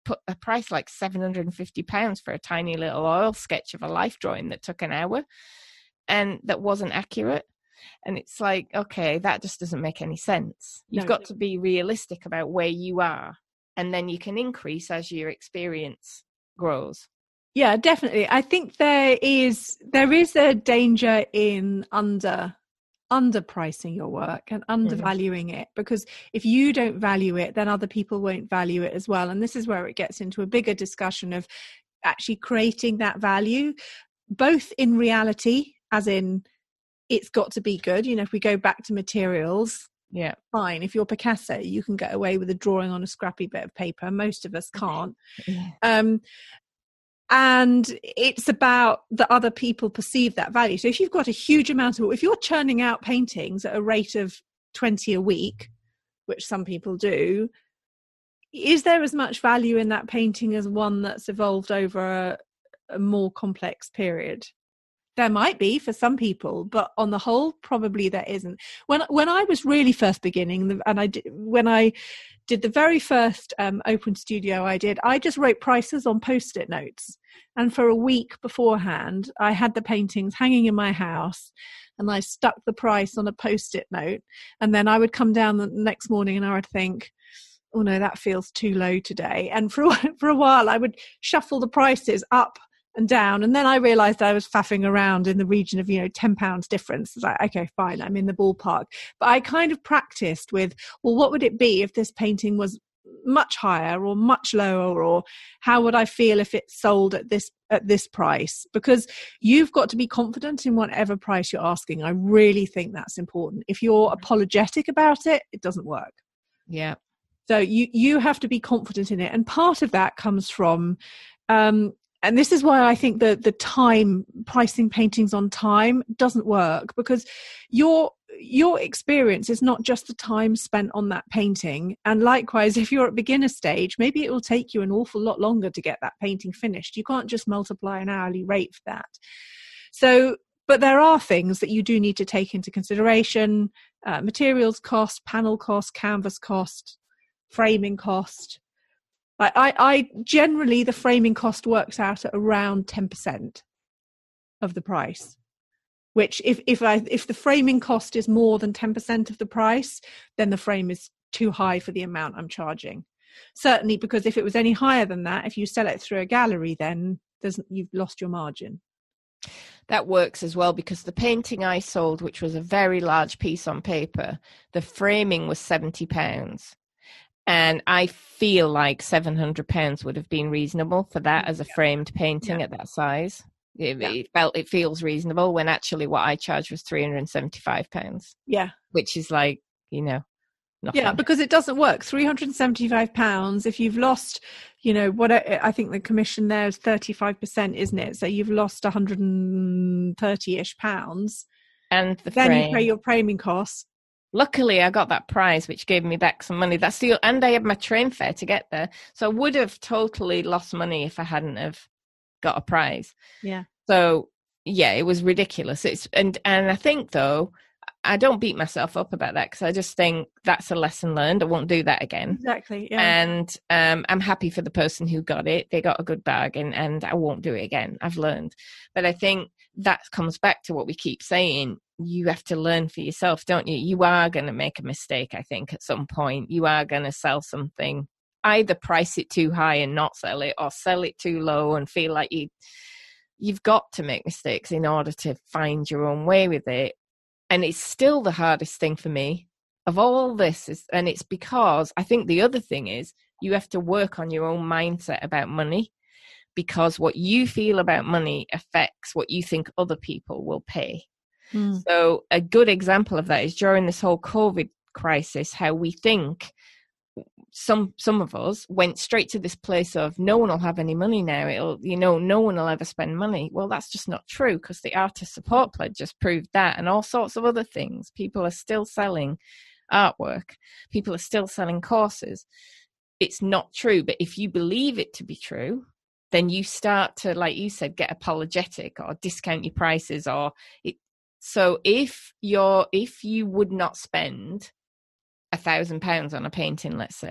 put a price like seven hundred fifty pounds for a tiny little oil sketch of a life drawing that took an hour and that wasn't accurate. And it's like, okay, that just doesn't make any sense. You've No, got no. to be realistic about where you are, and then you can increase as your experience grows. Yeah, definitely. I think there is there is a danger in under underpricing your work and undervaluing mm. it, because if you don't value it, then other people won't value it as well. And this is where it gets into a bigger discussion of actually creating that value, both in reality, as in it's got to be good. You know, if we go back to materials, yeah, fine. If you're Picasso, you can get away with a drawing on a scrappy bit of paper. Most of us can't. Yeah. Um, and it's about the other people perceive that value. So if you've got a huge amount of, if you're churning out paintings at a rate of twenty a week, which some people do, is there as much value in that painting as one that's evolved over a, a more complex period? There might be for some people, but on the whole, probably there isn't. When when I was really first beginning, and I did, when I did the very first um, open studio I did, I just wrote prices on Post-it notes. And for a week beforehand, I had the paintings hanging in my house, and I stuck the price on a Post-it note. And then I would come down the next morning and I would think, oh no, that feels too low today. And for, for a while, I would shuffle the prices up and down, and then I realized I was faffing around in the region of, you know, ten pounds difference. It's like, okay, fine, I'm in the ballpark. But I kind of practiced with, well, what would it be if this painting was much higher or much lower, or how would I feel if it sold at this at this price? Because you've got to be confident in whatever price you're asking. I really think that's important. If you're apologetic about it, it doesn't work. Yeah. So you you have to be confident in it, and part of that comes from um and this is why I think that the time pricing paintings on time doesn't work, because your your experience is not just the time spent on that painting. And likewise, if you're at beginner stage, maybe it will take you an awful lot longer to get that painting finished. You can't just multiply an hourly rate for that. So, but there are things that you do need to take into consideration: uh, materials cost, panel cost, canvas cost, framing cost. I, I, I generally, the framing cost works out at around ten percent of the price, which if, if I, if the framing cost is more than ten percent of the price, then the frame is too high for the amount I'm charging. Certainly, because if it was any higher than that, if you sell it through a gallery, then there's, you've lost your margin. That works as well, because the painting I sold, which was a very large piece on paper, the framing was seventy pounds. And I feel like seven hundred pounds would have been reasonable for that as a framed painting yeah. at that size. It, yeah. it felt it feels reasonable, when actually what I charged was three hundred seventy-five pounds. Yeah. Which is like, you know, nothing. Yeah, because it doesn't work. three hundred seventy-five pounds, if you've lost, you know, what I think the commission there is thirty-five percent, isn't it? So you've lost one hundred thirty-ish pounds. And the then frame. You pay your framing costs. Luckily, I got that prize, which gave me back some money. That's the and I had my train fare to get there, so I would have totally lost money if I hadn't have got a prize. Yeah. So yeah, it was ridiculous. It's and and I think though, I don't beat myself up about that, because I just think that's a lesson learned. I won't do that again. Exactly. Yeah. And um, I'm happy for the person who got it. They got a good bargain, and I won't do it again. I've learned. But I think that comes back to what we keep saying. You have to learn for yourself, don't you? You are going to make a mistake, I think, at some point. You are going to sell something, either price it too high and not sell it, or sell it too low and feel like you, you've got to make mistakes in order to find your own way with it. And it's still the hardest thing for me of all this. Is, and it's because I think the other thing is you have to work on your own mindset about money, because what you feel about money affects what you think other people will pay. Mm. So a good example of that is during this whole COVID crisis, how we think some some of us went straight to this place of no one will have any money now. It'll, you know, no one will ever spend money. Well, that's just not true, because the Artist Support Pledge just proved that, and all sorts of other things. People are still selling artwork. People are still selling courses. It's not true, but if you believe it to be true, then you start to, like you said, get apologetic or discount your prices, or it. So if you're, if you would not spend a thousand pounds on a painting, let's say,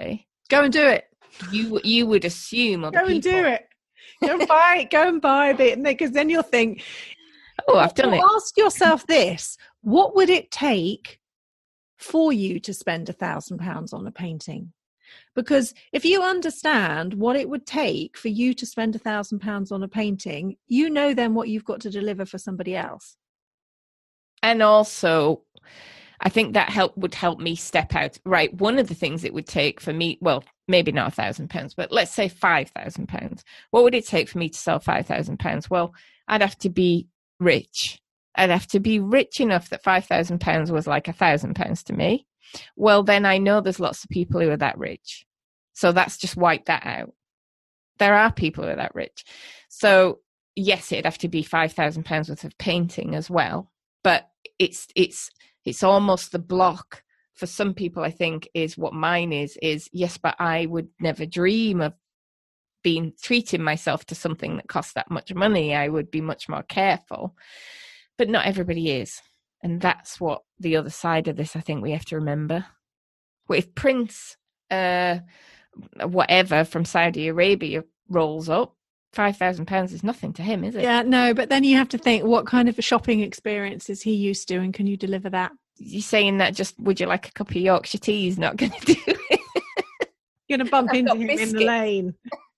Go and do it. You you would assume other Go and people. do it. Go and buy it. Go and buy it, because then you'll think, oh, I've done well, it. Ask yourself this: what would it take for you to spend a thousand pounds on a painting? Because if you understand what it would take for you to spend a thousand pounds on a painting, you know then what you've got to deliver for somebody else. And also, I think that help would help me step out. Right. One of the things it would take for me, well, maybe not a thousand pounds, but let's say five thousand pounds. What would it take for me to sell five thousand pounds? Well, I'd have to be rich. I'd have to be rich enough that five thousand pounds was like a thousand pounds to me. Well, then I know there's lots of people who are that rich. So that's just wiped that out. There are people who are that rich. So yes, it'd have to be five thousand pounds worth of painting as well. But it's, it's, it's almost the block for some people, I think, is what mine is, is yes, but I would never dream of being treating myself to something that costs that much money. I would be much more careful, but not everybody is. And that's what the other side of this, I think we have to remember. Well, if Prince, uh, whatever from Saudi Arabia rolls up, five thousand pounds is nothing to him, is it? Yeah, no, but then you have to think, what kind of a shopping experience is he used to, and can you deliver that? You're saying that just, would you like a cup of Yorkshire tea? He's not going to do it. You're going to bump I've into got him biscuit. in the lane.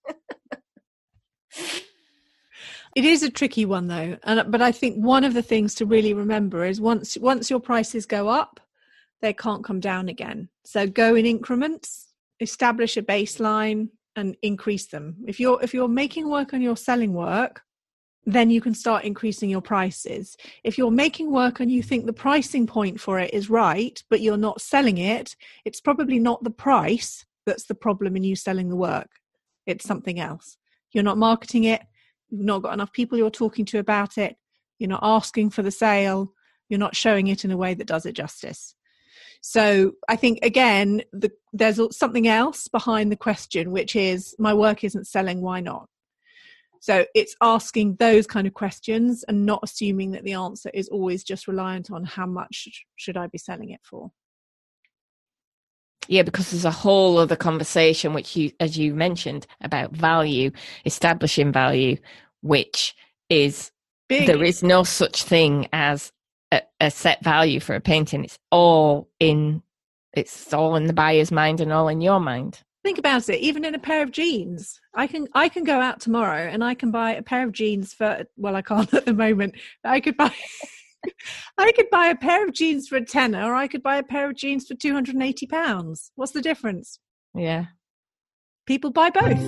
It is a tricky one though, and but I think one of the things to really remember is once once your prices go up, they can't come down again. So go in increments, establish a baseline, and increase them. If you're if you're making work and you're selling work, then you can start increasing your prices. If you're making work and you think the pricing point for it is right, but you're not selling it, it's probably not the price that's the problem in you selling the work. It's something else. You're not marketing it. You've not got enough people you're talking to about it. You're not asking for the sale. You're not showing it in a way that does it justice. So I think, again, the, there's something else behind the question, which is, my work isn't selling, why not? So it's asking those kind of questions and not assuming that the answer is always just reliant on how much should I be selling it for. Yeah, because there's a whole other conversation, which you, as you mentioned, about value, establishing value, which is Big. There is no such thing as a, a set value for a painting. It's all in, it's all in the buyer's mind and all in your mind. Think about it. Even in a pair of jeans, I can I can go out tomorrow and I can buy a pair of jeans for, well, I can't at the moment. I could buy. I could buy a pair of jeans for a tenner, or I could buy a pair of jeans for two hundred eighty pounds. What's the difference? Yeah. People buy both.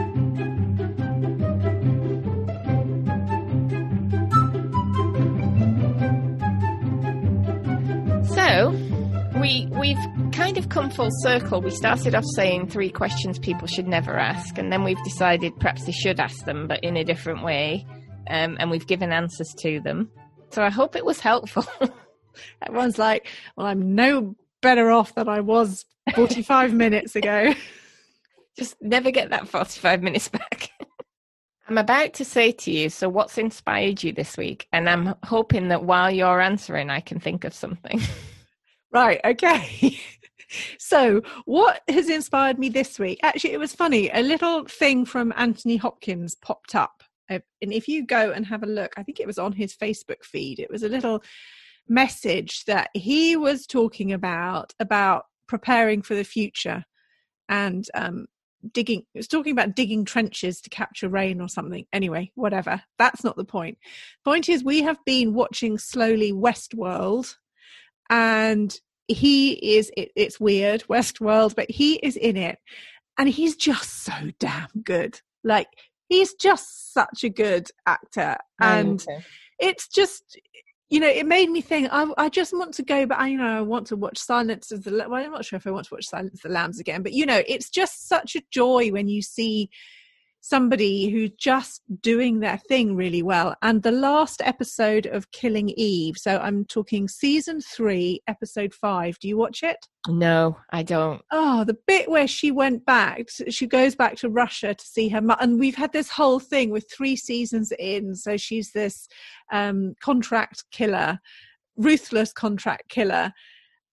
So, we, we've kind of come full circle. We started off saying three questions people should never ask, and then we've decided perhaps they should ask them, but in a different way, um, and we've given answers to them. So I hope it was helpful. Everyone's like, well, I'm no better off than I was forty-five minutes ago. Just never get that forty-five minutes back. I'm about to say to you, so what's inspired you this week? And I'm hoping that while you're answering, I can think of something. Right, okay. So what has inspired me this week? Actually, it was funny. A little thing from Anthony Hopkins popped up. And if you go and have a look, I think it was on his Facebook feed. It was a little message that he was talking about, about preparing for the future and um, digging. It was talking about digging trenches to capture rain or something. Anyway, whatever. That's not the point. Point is, we have been watching slowly Westworld, and he is, it, it's weird, Westworld, but he is in it, and he's just so damn good. Like, he's just such a good actor. And okay. It's just, you know, it made me think, I, I just want to go back. I, you know, I want to watch Silence of the Lambs. Well, I'm not sure if I want to watch Silence of the Lambs again, but, you know, it's just such a joy when you see somebody who's just doing their thing really well. And the last episode of Killing Eve, so I'm talking season three, episode five. Do you watch it? No, I don't. Oh, the bit where she went back, she goes back to Russia to see her mother. And we've had this whole thing with three seasons in. So she's this um, contract killer, ruthless contract killer.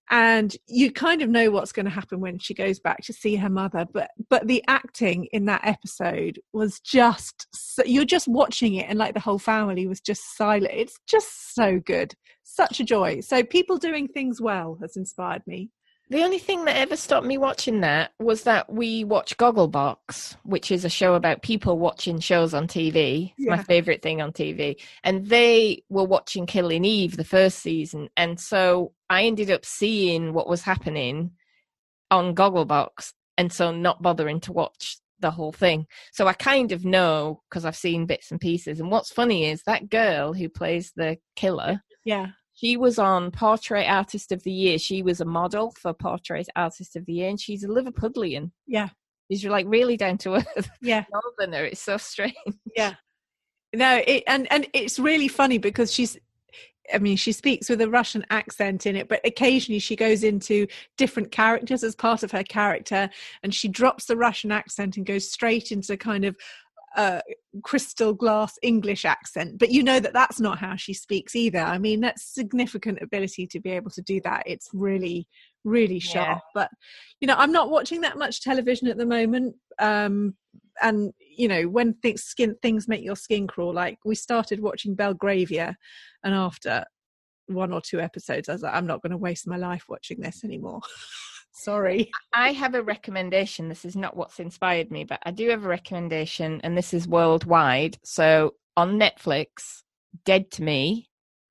and you kind of know what's going to happen when she goes back to see her mother, but but the acting in that episode was just so, you're just watching it and like the whole family was just silent. It's just so good, such a joy. So people doing things well has inspired me. The only thing that ever stopped me watching that was that we watch Gogglebox, which is a show about people watching shows on T V. It's yeah. my favourite thing on T V. And they were watching Killing Eve, the first season. And so I ended up seeing what was happening on Gogglebox, and so not bothering to watch the whole thing. So I kind of know because I've seen bits and pieces. And what's funny is that girl who plays the killer. Yeah. She was on Portrait Artist of the Year. She was a model for Portrait Artist of the Year, and she's a Liverpudlian. Yeah. She's like really down to earth. Yeah. Northerner. It's so strange. Yeah. No, it, and, and it's really funny because she's, I mean, she speaks with a Russian accent in it, but occasionally she goes into different characters as part of her character, and she drops the Russian accent and goes straight into kind of uh, crystal glass English accent. But you know that that's not how she speaks either. I mean, that's significant ability to be able to do that. It's really, really sharp. Yeah. But, you know, I'm not watching that much television at the moment. Um, and, you know, when things, skin, things make your skin crawl, like we started watching Belgravia, and after one or two episodes, I was like, I'm not going to waste my life watching this anymore. Sorry. I have a recommendation. This is not what's inspired me, but I do have a recommendation, and this is worldwide. So on Netflix, Dead to Me,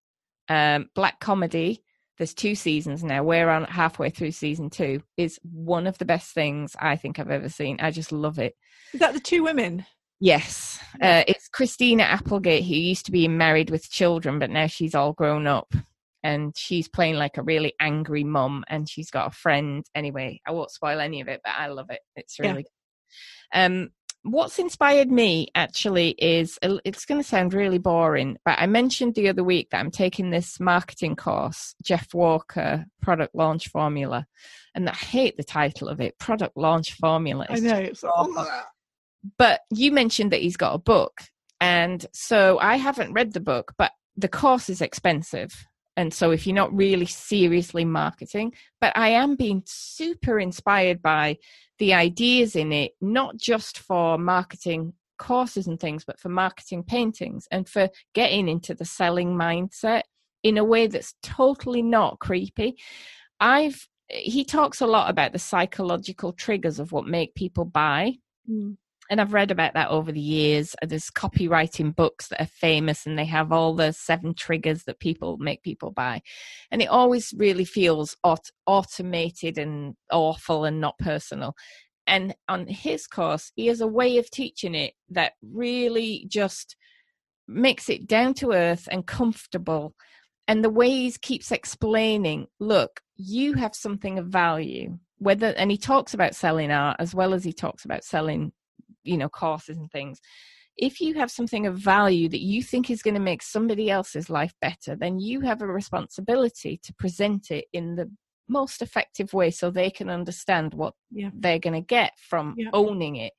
um, black comedy. There's two seasons now. We're on halfway through season two. Is one of the best things I think I've ever seen. I just love it. Is that the two women? Yes. Yeah. Uh, it's Christina Applegate, who used to be Married with Children, but now she's all grown up. And she's playing like a really angry mum, and she's got a friend. Anyway, I won't spoil any of it, but I love it. It's really yeah. good. Um, what's inspired me, actually, is, it's going to sound really boring, but I mentioned the other week that I'm taking this marketing course, Jeff Walker, Product Launch Formula. And I hate the title of it, Product Launch Formula. It's I know. It's awful. But you mentioned that he's got a book. And so I haven't read the book, but the course is expensive. And so if you're not really seriously marketing, but I am being super inspired by the ideas in it, not just for marketing courses and things, but for marketing paintings and for getting into the selling mindset in a way that's totally not creepy. I've, he talks a lot about the psychological triggers of what make people buy. Mm. And I've read about that over the years. There's copywriting books that are famous, and they have all the seven triggers that people make people buy. And it always really feels aut- automated and awful and not personal. And on his course, he has a way of teaching it that really just makes it down to earth and comfortable. And the way he keeps explaining, look, you have something of value. Whether, and he talks about selling art as well as he talks about selling, you know, courses and things. If you have something of value that you think is going to make somebody else's life better, then you have a responsibility to present it in the most effective way so they can understand what yeah. they're going to get from yeah. owning it.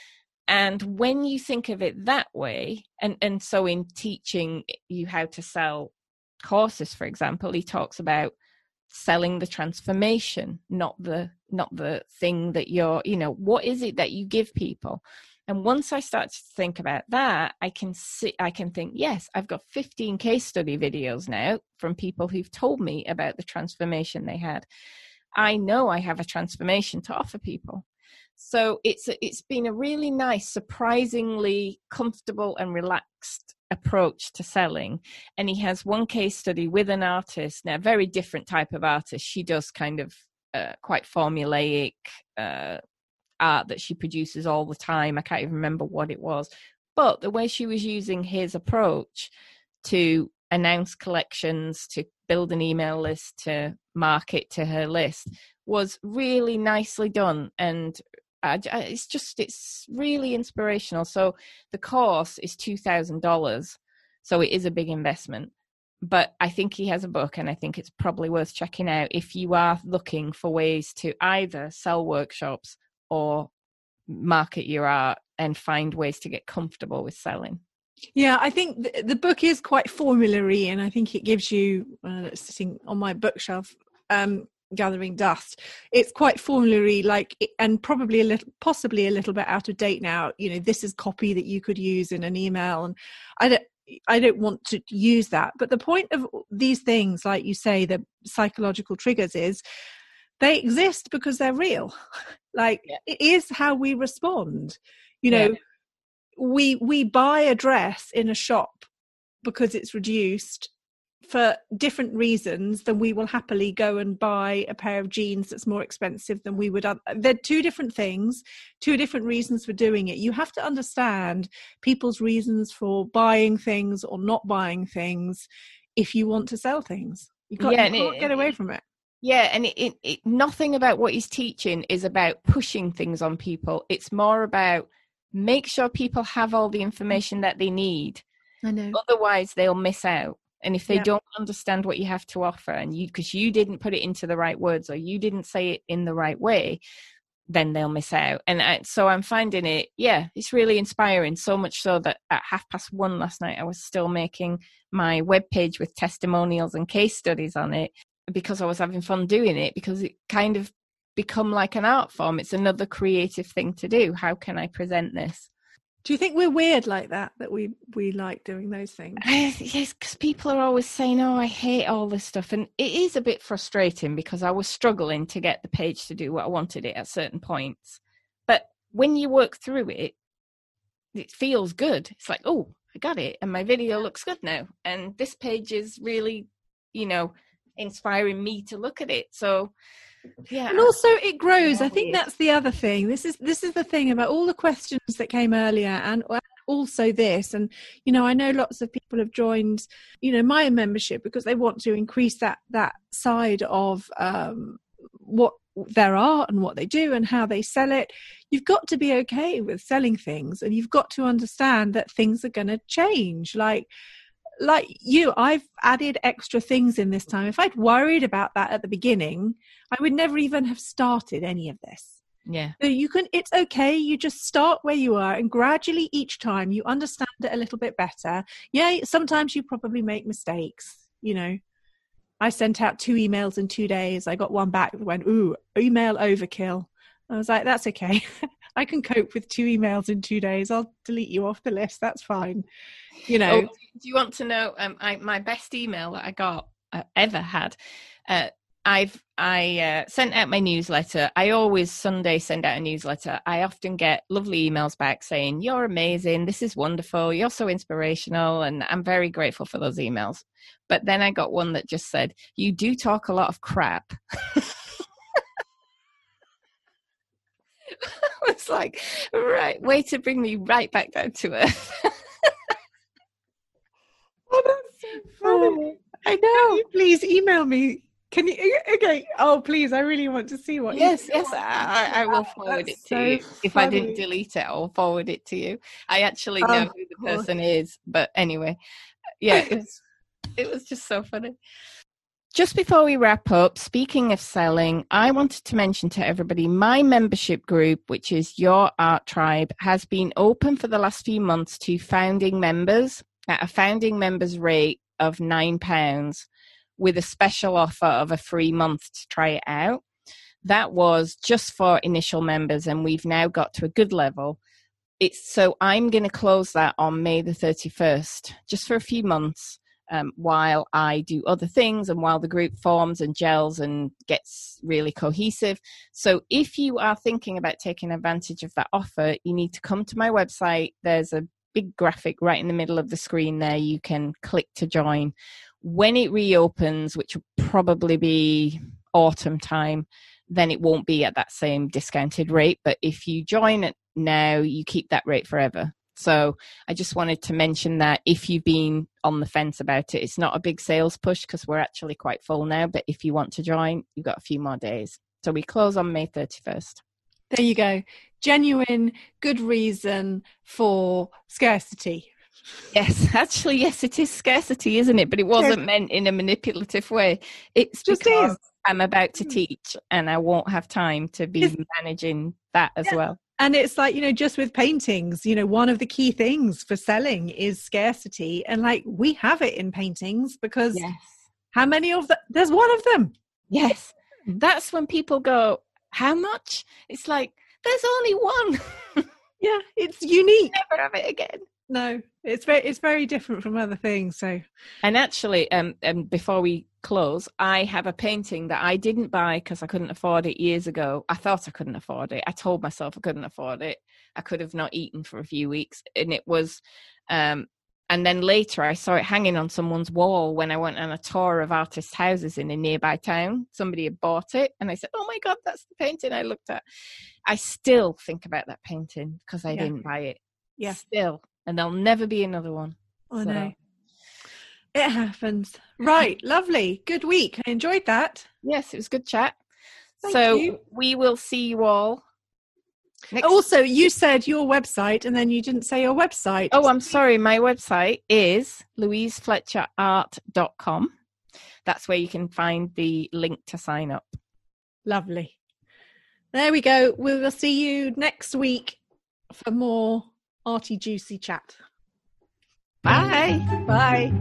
And when you think of it that way, and, and so in teaching you how to sell courses, for example, he talks about selling the transformation, not the not the thing that you're, you know, what is it that you give people? And once I start to think about that, I can see, I can think, yes, I've got fifteen case study videos now from people who've told me about the transformation they had. I know I have a transformation to offer people. So it's it's been a really nice, surprisingly comfortable and relaxed approach to selling. And he has one case study with an artist, now a very different type of artist. She does kind of uh, quite formulaic uh, art that she produces all the time. I can't even remember what it was. But the way she was using his approach to announce collections, to build an email list, to market to her list was really nicely done. And Uh, it's just, it's really inspirational. So the course is two thousand dollars. So it is a big investment. But I think he has a book, and I think it's probably worth checking out if you are looking for ways to either sell workshops or market your art and find ways to get comfortable with selling. Yeah, I think the, the book is quite formulary, and I think it gives you, uh, sitting on my bookshelf, um, gathering dust. It's quite formulary like, and probably a little, possibly a little bit out of date now. You know, this is copy that you could use in an email, and I don't, I don't want to use that. But the point of these things, like you say, the psychological triggers, is they exist because they're real. Like yeah. It is how we respond. You know, yeah. we we buy a dress in a shop because it's reduced for different reasons than we will happily go and buy a pair of jeans that's more expensive than we would. They're two different things, two different reasons for doing it. You have to understand people's reasons for buying things or not buying things if you want to sell things. You can't, yeah, you can't it, get away from it. Yeah, and it, it, it, nothing about what he's teaching is about pushing things on people. It's more about make sure people have all the information that they need. I know. Otherwise, they'll miss out. And if they yeah. don't understand what you have to offer, and you because you didn't put it into the right words or you didn't say it in the right way, then they'll miss out. And I, so I'm finding it, yeah, it's really inspiring. So much so that at half past one last night, I was still making my webpage with testimonials and case studies on it, because I was having fun doing it, because it kind of become like an art form. It's another creative thing to do. How can I present this? Do you think we're weird like that, that we, we like doing those things? I, yes, because people are always saying, oh, I hate all this stuff. And it is a bit frustrating because I was struggling to get the page to do what I wanted it at certain points. But when you work through it, it feels good. It's like, oh, I got it. And my video looks good now. And this page is really, you know, inspiring me to look at it. So yeah, and also it grows. Yeah, I think that's the other thing. This is this is the thing about all the questions that came earlier, and also this. And you know, I know lots of people have joined, you know, my membership because they want to increase that that side of um, what their art and what they do and how they sell it. You've got to be okay with selling things, and you've got to understand that things are going to change. Like. Like you, I've added extra things in this time. If I'd worried about that at the beginning, I would never even have started any of this. Yeah. So you can, it's okay. You just start where you are, and gradually each time you understand it a little bit better. Yeah. Sometimes you probably make mistakes. You know, I sent out two emails in two days. I got one back that went, ooh, email overkill. I was like, that's okay. I can cope with two emails in two days. I'll delete you off the list. That's fine. You know. Oh, do you want to know um, I, my best email that I got uh, ever had? Uh, I've I uh, sent out my newsletter. I always Sunday send out a newsletter. I often get lovely emails back saying, "You're amazing. This is wonderful. You're so inspirational," and I'm very grateful for those emails. But then I got one that just said, "You do talk a lot of crap." I was like, right, way to bring me right back down to earth. Oh, that's so funny. I know. Can you please email me? Can you? Okay. Oh, please. I really want to see what. Yes, yes. I, I will forward that's it to so you. If funny. I didn't delete it, I'll forward it to you. I actually know oh, who the person is, but anyway, yeah, it was. It was just so funny. Just before we wrap up, speaking of selling, I wanted to mention to everybody my membership group, which is Your Art Tribe, has been open for the last few months to founding members at a founding members rate of nine pounds with a special offer of a free month to try it out. That was just for initial members, and we've now got to a good level. It's so I'm going to close that on May the thirty-first, just for a few months. Um, while I do other things and while the group forms and gels and gets really cohesive. So if you are thinking about taking advantage of that offer, you need to come to my website. There's a big graphic right in the middle of the screen there. You can click to join. When it reopens, which will probably be autumn time, then it won't be at that same discounted rate. But if you join it now, you keep that rate forever. So I just wanted to mention that if you've been on the fence about it, it's not a big sales push because we're actually quite full now. But if you want to join, you've got a few more days. So we close on May thirty-first. There you go. Genuine, good reason for scarcity. Yes, actually, yes, it is scarcity, isn't it? But it wasn't yes. meant in a manipulative way. It's just because is. I'm about to teach and I won't have time to be it's, managing that as yeah. well. And it's like, you know, just with paintings, you know, one of the key things for selling is scarcity. And like, we have it in paintings because yes. how many of them? There's one of them. Yes. That's when people go, how much? It's like, there's only one. Yeah, it's unique. Never have it again. No, it's very it's very different from other things. So, and actually, um, um, before we close, I have a painting that I didn't buy because I couldn't afford it years ago. I thought I couldn't afford it. I told myself I couldn't afford it. I could have not eaten for a few weeks, and it was. Um, and then later, I saw it hanging on someone's wall when I went on a tour of artists' houses in a nearby town. Somebody had bought it, and I said, "Oh my God, that's the painting I looked at." I still think about that painting because I yeah. didn't buy it. Yeah, still. And there'll never be another one. I so. know. It happens. Right. Lovely. Good week. I enjoyed that. Yes, it was good chat. Thank so you. We will see you all. Next also, you said your website and then you didn't say your website. Oh, I'm sorry. My website is louise fletcher art dot com. That's where you can find the link to sign up. Lovely. There we go. We will see you next week for more arty juicy chat. Bye. Bye.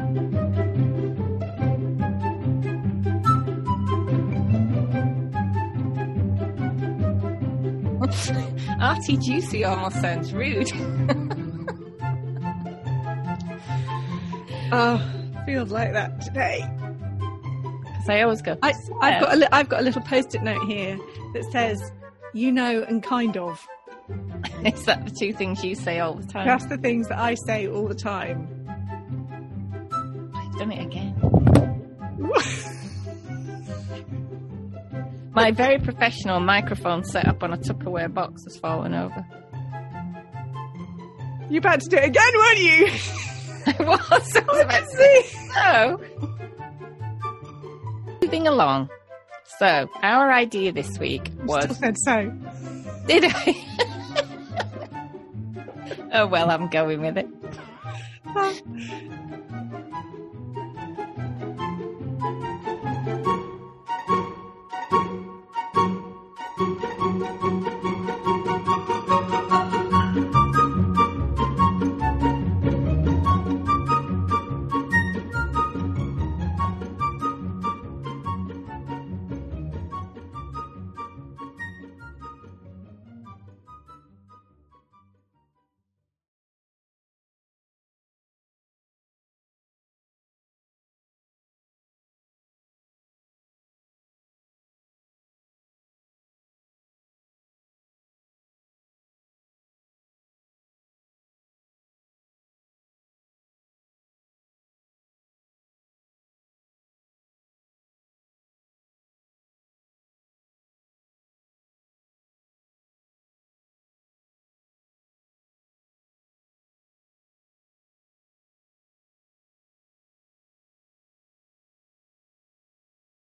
Arty juicy almost sounds rude. Oh, feels like that today. Because I always go. I, I've got a li- I've got a little post-it note here that says, "You know," and "kind of." Is that the two things you say all the time? That's the things that I say all the time. I've done it again. My very professional microphone set up on a Tupperware box has fallen over. You're about to do it again, weren't you? I was. I was about to see. So, moving along. So, our idea this week was... You still said so. Did I? Oh, well, I'm going with it.